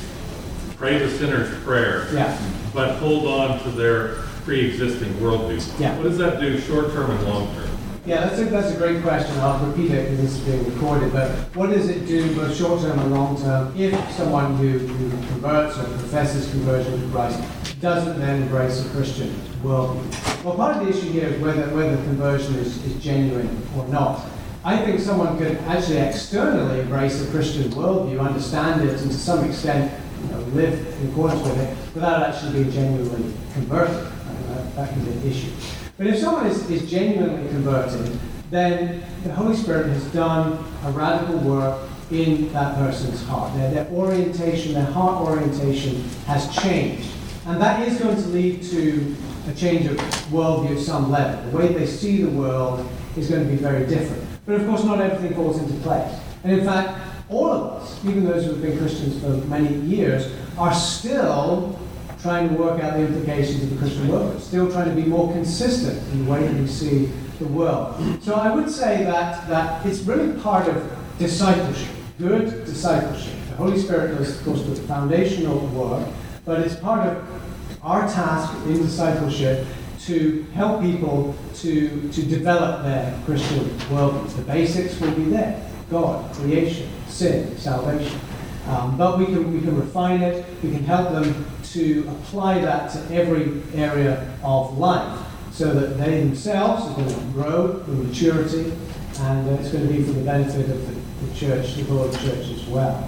pray the sinner's prayer, yeah. but hold on to their pre-existing worldview, yeah. what does that do short-term and long-term? Yeah, that's a, that's a great question. I'll repeat it because this is being recorded. But what does it do both short-term and long-term if someone who, who converts or professes conversion to Christ doesn't then embrace a Christian worldview? Well, part of the issue here is whether, whether conversion is, is genuine or not. I think someone could actually externally embrace a Christian worldview, understand it, and to some extent, you know, live in accordance with it without actually being genuinely converted. I think that, that can be an issue. But if someone is, is genuinely converted, then the Holy Spirit has done a radical work in that person's heart. Their, their orientation, their heart orientation has changed. And that is going to lead to a change of worldview at some level. The way they see the world is going to be very different. But of course, not everything falls into place. And in fact, all of us, even those who have been Christians for many years, are still trying to work out the implications of the Christian worldview, still trying to be more consistent in the way that we see the world. So I would say that, that it's really part of discipleship, good discipleship. The Holy Spirit does, of course, the foundational work, but it's part of our task in discipleship to help people to, to develop their Christian worldview. The basics will be there: God, creation, sin, salvation. Um, but we can, we can refine it, we can help them to apply that to every area of life so that they themselves are going to grow in maturity, and uh, it's going to be for the benefit of the, the church, the Lord's church as well.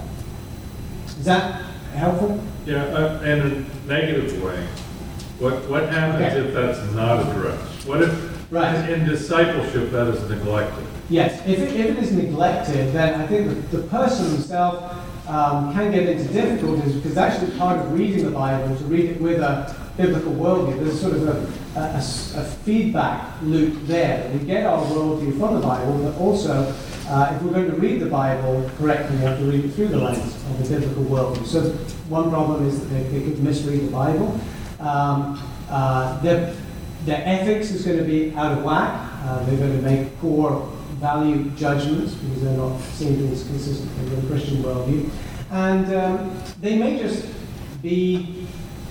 Is that helpful? Yeah, uh, in a negative way. What what happens okay. if that's not addressed? What if Right. In discipleship, that is neglected. Yes, if it, if it is neglected, then I think that the person himself um, can get into difficulties, because actually part of reading the Bible, to read it with a biblical worldview, there's sort of a, a, a feedback loop there. We get our worldview from the Bible, but also uh, if we're going to read the Bible correctly, we have to read it through the lens of the biblical worldview. So one problem is that they, they could misread the Bible. Um, uh, their, their ethics is going to be out of whack. Uh, they're going to make poor value judgments because they're not seeing things consistent with the Christian worldview. And um, they may just be,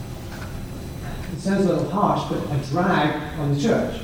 it sounds a little harsh, but a drag on the church.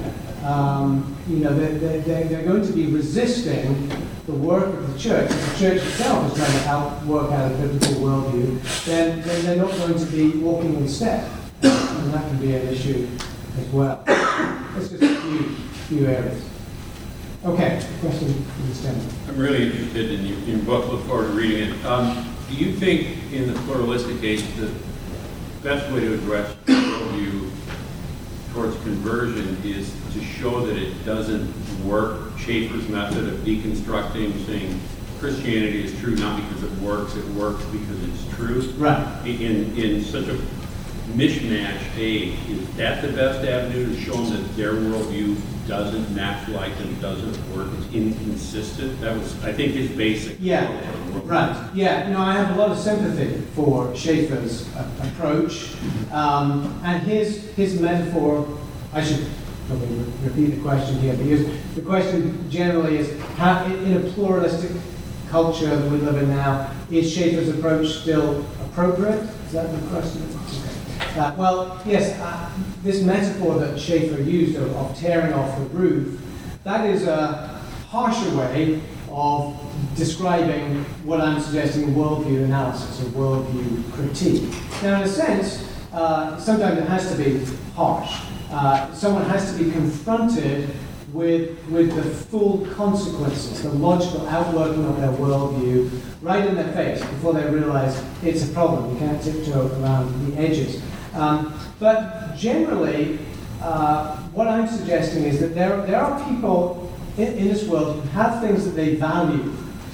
Um, you know, they're, they're, they're going to be resisting the work of the church. If the church itself is trying to out, work out a biblical worldview, then, then they're not going to be walking in step. And that can be an issue as well. That's just a few, few areas. Okay, question from the stand. I'm really interested in your, in your book, look forward to reading it. Um, do you think in the pluralistic age the best way to address worldview towards conversion is to show that it doesn't work? Schaeffer's method of deconstructing, saying Christianity is true not because it works, it works because it's true. Right. In, in such a mishmash age, is that the best avenue to show them that their worldview doesn't match like them, doesn't work, it's inconsistent? That was, I think, his basic. Yeah, right. Yeah, no, I have a lot of sympathy for Schaeffer's uh, approach. Um, and his his metaphor, I should probably re- repeat the question here, because the question generally is, how, in a pluralistic culture that we live in now, is Schaeffer's approach still appropriate? Is that the question? Okay. Uh, well, yes, uh, this metaphor that Schaeffer used of, of tearing off the roof, that is a harsher way of describing what I'm suggesting, worldview analysis or worldview critique. Now, in a sense, uh, sometimes it has to be harsh. Uh, someone has to be confronted with, with the full consequences, the logical outworking of their worldview right in their face before they realize it's a problem. You can't tiptoe around the edges. Um, but generally, uh, what I'm suggesting is that there, there are people in, in this world who have things that they value.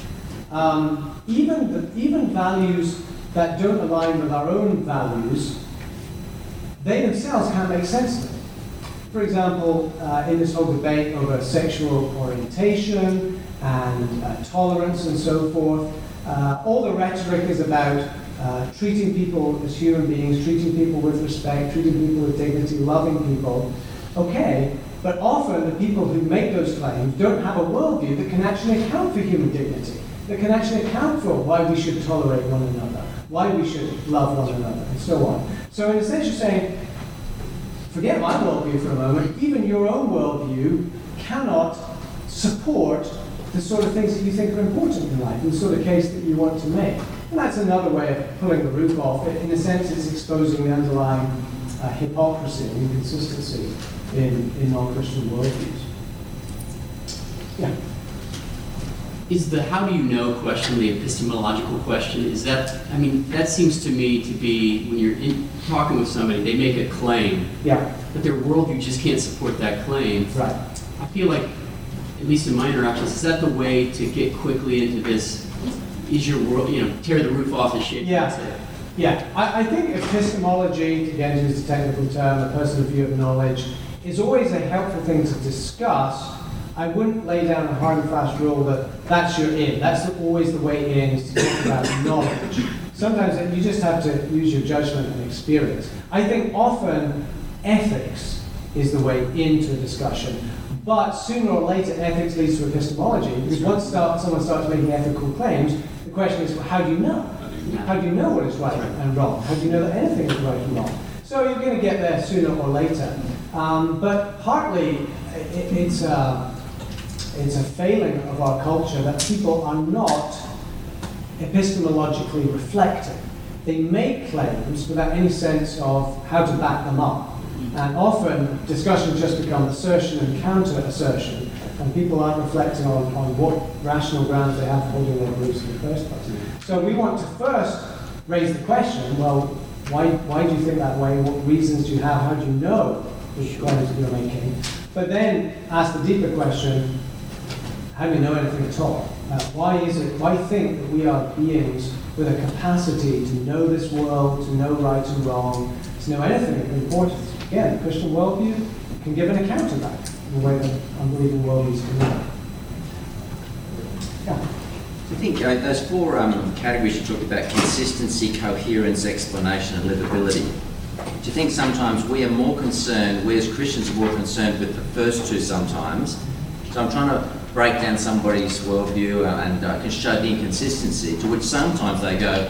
Um, even, the, even values that don't align with our own values, they themselves can't make sense of it. For example, uh, in this whole debate over sexual orientation and uh, tolerance and so forth, uh, all the rhetoric is about uh, treating people as human beings, treating people with respect, treating people with dignity, loving people. Okay, but often the people who make those claims don't have a worldview that can actually account for human dignity, that can actually account for why we should tolerate one another, why we should love one another, and so on. So in a sense you're saying, forget my worldview for a moment, even your own worldview cannot support the sort of things that you think are important in life, the sort of case that you want to make. And that's another way of pulling the roof off. In a sense, it's exposing the underlying uh, hypocrisy and inconsistency in, in non-Christian worldviews. Yeah. Is the how do you know question, the epistemological question, is that, I mean, that seems to me to be, when you're in, talking with somebody, they make a claim, Yeah. but their worldview just can't support that claim. Right. I feel like, at least in my interactions, is that the way to get quickly into this, is your world, you know, tear the roof off and shit? Yeah. Yeah. I, I think epistemology, again to use a technical term, a personal view of knowledge, is always a helpful thing to discuss. I wouldn't lay down a hard and fast rule that that's your in. That's the, always the way in, is to talk about knowledge. Sometimes you just have to use your judgment and experience. I think often ethics is the way into a discussion, but sooner or later ethics leads to epistemology, because once start, someone starts making ethical claims, the question is, well, how do you know? How do you know what is right and wrong? How do you know that anything is right and wrong? So you're going to get there sooner or later. Um, but partly it, it's uh, It's a failing of our culture that people are not epistemologically reflective. They make claims without any sense of how to back them up. And often discussions just become assertion and counter-assertion, and people aren't reflecting on, on what rational grounds they have for holding their beliefs in the first place. So we want to first raise the question, well, why, why do you think that way? What reasons do you have? How do you know which claims you're making? But then ask the deeper question, how do we know anything at all? Uh, why is it, why think that we are beings with a capacity to know this world, to know right and wrong, to know anything of importance? Again, the Christian worldview can give an account of that, in the way that unbelieving worldviews can do. Yeah. I think uh, those four um, categories you talked about, consistency, coherence, explanation, and livability. Do you think sometimes we are more concerned, we as Christians are more concerned with the first two sometimes? So I'm trying to break down somebody's worldview and I uh, can show the inconsistency, to which sometimes they go,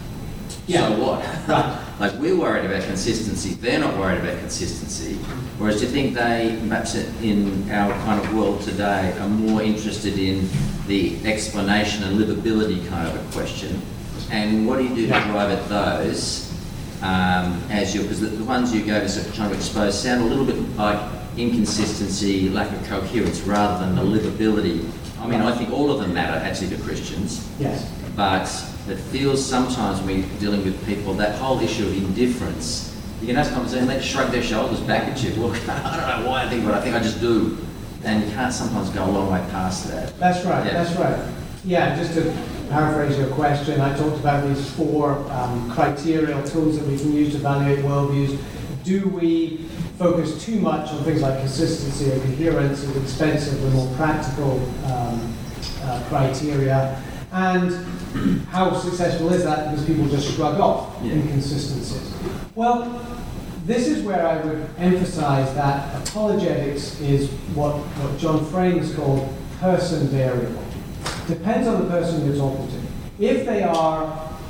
so Yeah. what? Right. Like we're worried about consistency, they're not worried about consistency. Whereas do you think they, perhaps in our kind of world today, are more interested in the explanation and livability kind of a question? And what do you do to drive at those um, as you, because the, the ones you go to sort of trying to expose sound a little bit like inconsistency, lack of coherence, rather than the livability. I mean, I think all of them matter actually to Christians. Yes. But it feels sometimes when we're dealing with people, that whole issue of indifference, you can ask them and they shrug their shoulders back at you. Well, I don't know why I think what I think, I just do. And you can't sometimes go a long way past that. That's right, Yeah. that's right. Yeah, just to paraphrase your question, I talked about these four um, criteria or tools that we can use to evaluate worldviews. Do we focus too much on things like consistency or coherence at the expense of the more practical um, uh, criteria? And how successful is that? Because people just shrug off Yeah. inconsistencies. Well, this is where I would emphasize that apologetics is what, what John Frame has called person variable. Depends on the person you're talking to. If they are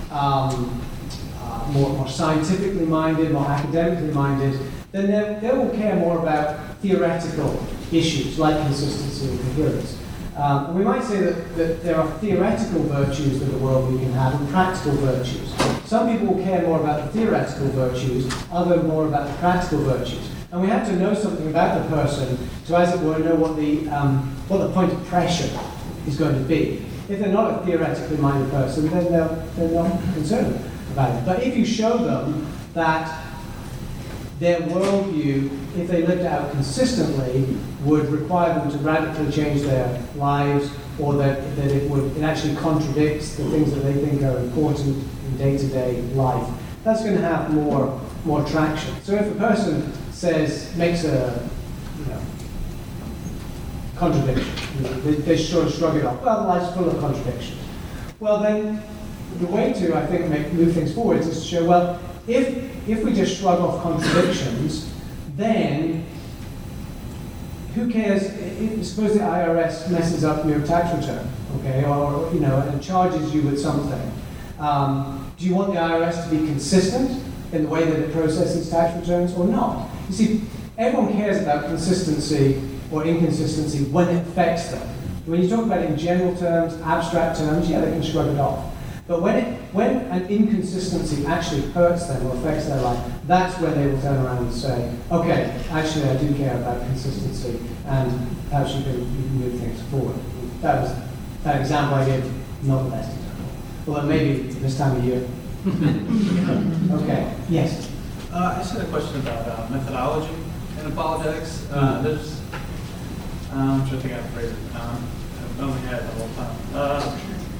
um, uh, more, more scientifically minded, more academically minded, then they, they will care more about theoretical issues like consistency and coherence. Um, and we might say that, that there are theoretical virtues of the world we can have and practical virtues. Some people will care more about the theoretical virtues, others more about the practical virtues. And we have to know something about the person to, as it were, know what the, um, what the point of pressure is going to be. If they're not a theoretically minded person, then they're, they're not concerned about it. But if you show them that their worldview, if they lived it out consistently, would require them to radically change their lives, or that, that it would it actually contradicts the things that they think are important in day-to-day life, that's going to have more more traction. So if a person says, makes a you know, contradiction, you know, they, they sort of shrug it off, well, life's full of contradictions. Well then, the way to, I think, make, move things forward is to show, well, if if we just shrug off contradictions, then who cares? If, suppose the I R S messes up your tax return, okay, or you know, and charges you with something. Um, do you want the I R S to be consistent in the way that it processes tax returns, or not? You see, everyone cares about consistency or inconsistency when it affects them. When you talk about it in general terms, abstract terms, yeah, they can shrug it off. But when it, when an inconsistency actually hurts them or affects their life, that's when they will turn around and say, okay, actually I do care about consistency, and perhaps you can, you can move things forward. That was that example I gave, not the best example. Well, maybe this time of year. Okay, yes? Uh, I just had a question about uh, methodology in apologetics. Uh, there's, uh, I'm trying to think how to phrase it. Um, I've done my head the whole time. Uh,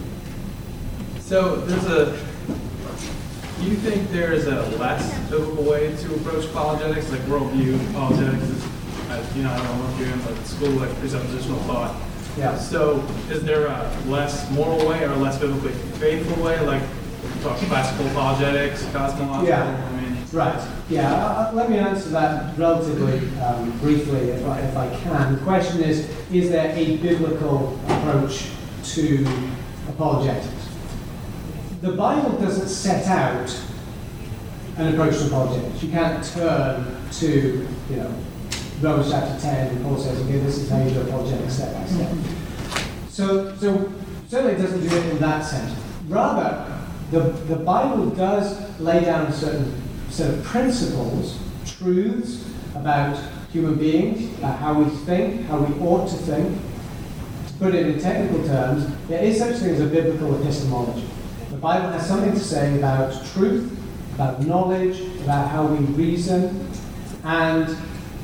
So there's a, do you think there is a less biblical way to approach apologetics, like worldview apologetics is, uh, you know, I don't know what you're in, but school like presuppositional thought. Yeah. So is there a less moral way or a less biblically faithful way, like talk classical apologetics, cosmological? Yeah. I mean, Right. Yeah. Uh, let me answer that relatively um, briefly, if I, if I can. The question is: is there a biblical approach to apologetics? The Bible doesn't set out an approach to apologetics. You can't turn to, you know, Romans chapter ten, and Paul says, okay, this is how you do apologetics step by step. So, so certainly it doesn't do it in that sense. Rather, the, the Bible does lay down a certain set of principles, truths about human beings, about how we think, how we ought to think. To put it in technical terms, there is such thing as a biblical epistemology. The Bible has something to say about truth, about knowledge, about how we reason, and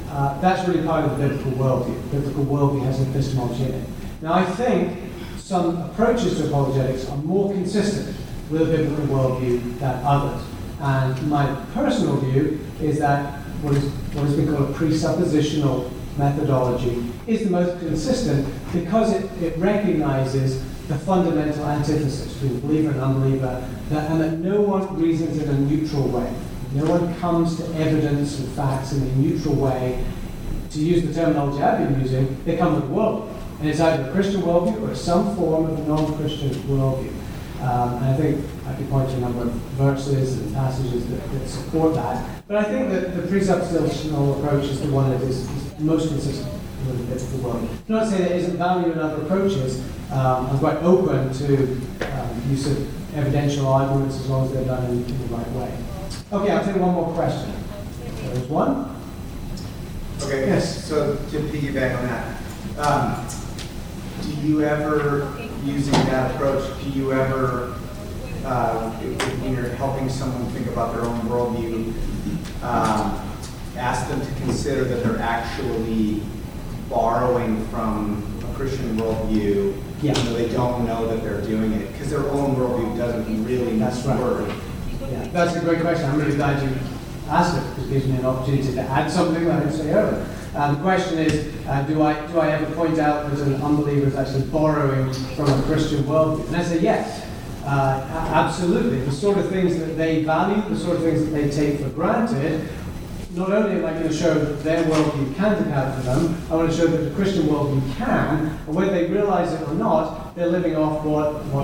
uh, that's really part of the biblical worldview. The biblical worldview has epistemology in it. Now, I think some approaches to apologetics are more consistent with a biblical worldview than others. And my personal view is that what is what has been called a presuppositional methodology is the most consistent because it, it recognizes the fundamental antithesis between believer and unbeliever, that, and that no one reasons in a neutral way. No one comes to evidence and facts in a neutral way. To use the terminology I've been using, they come with the worldview. And it's either a Christian worldview or some form of a non-Christian worldview. Um, and I think I could point to a number of verses and passages that, that support that. But I think that the presuppositional approach is the one that is, is most consistent with the biblical worldview. Not to say there isn't value in other approaches. Um, I'm quite open to um, use of evidential arguments as long as they're done in, in the right way. Okay, I'll take one more question. There's one. Okay, Yes. So to piggyback on that, um, do you ever, using that approach, do you ever, uh, when you're helping someone think about their own worldview, um, ask them to consider that they're actually borrowing from a Christian worldview, Yeah. even though they don't know that they're doing it, because their own worldview doesn't really That's right. work. Yeah, that's a great question. I'm really glad you asked it because it gives me an opportunity to add something that I didn't say earlier. Uh, the question is, uh, do I do I ever point out that an unbeliever is actually borrowing from a Christian worldview? And I say yes, uh, a- absolutely. The sort of things that they value, the sort of things that they take for granted, not only am I going to show that their worldview can't account for them, I want to show that the Christian worldview can, and whether they realize it or not, they're living off what, what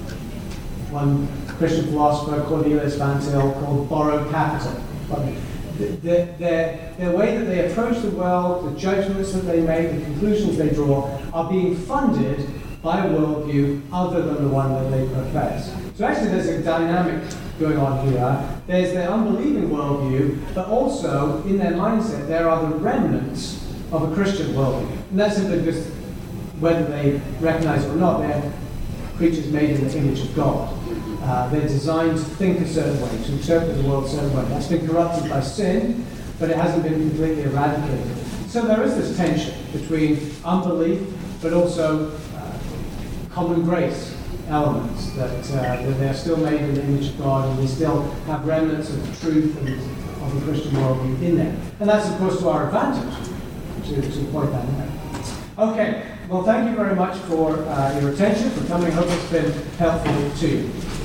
one Christian philosopher, Cornelius Van Til, called borrowed capital. The, the, the, the way that they approach the world, the judgments that they make, the conclusions they draw, are being funded by a worldview other than the one that they profess. So actually there's a dynamic going on here. There's their unbelieving worldview, but also in their mindset there are the remnants of a Christian worldview. And that's simply because whether they recognize it or not, they're creatures made in the image of God. Uh, they're designed to think a certain way, to interpret the world a certain way. That's been corrupted by sin, but it hasn't been completely eradicated. So there is this tension between unbelief, but also uh, common grace elements, that, uh, that they're still made in the image of God, and they still have remnants of the truth and of the Christian worldview in there. And that's, of course, to our advantage, to, to point that out. Okay, well, thank you very much for uh, your attention, for coming. I hope it's been helpful to you.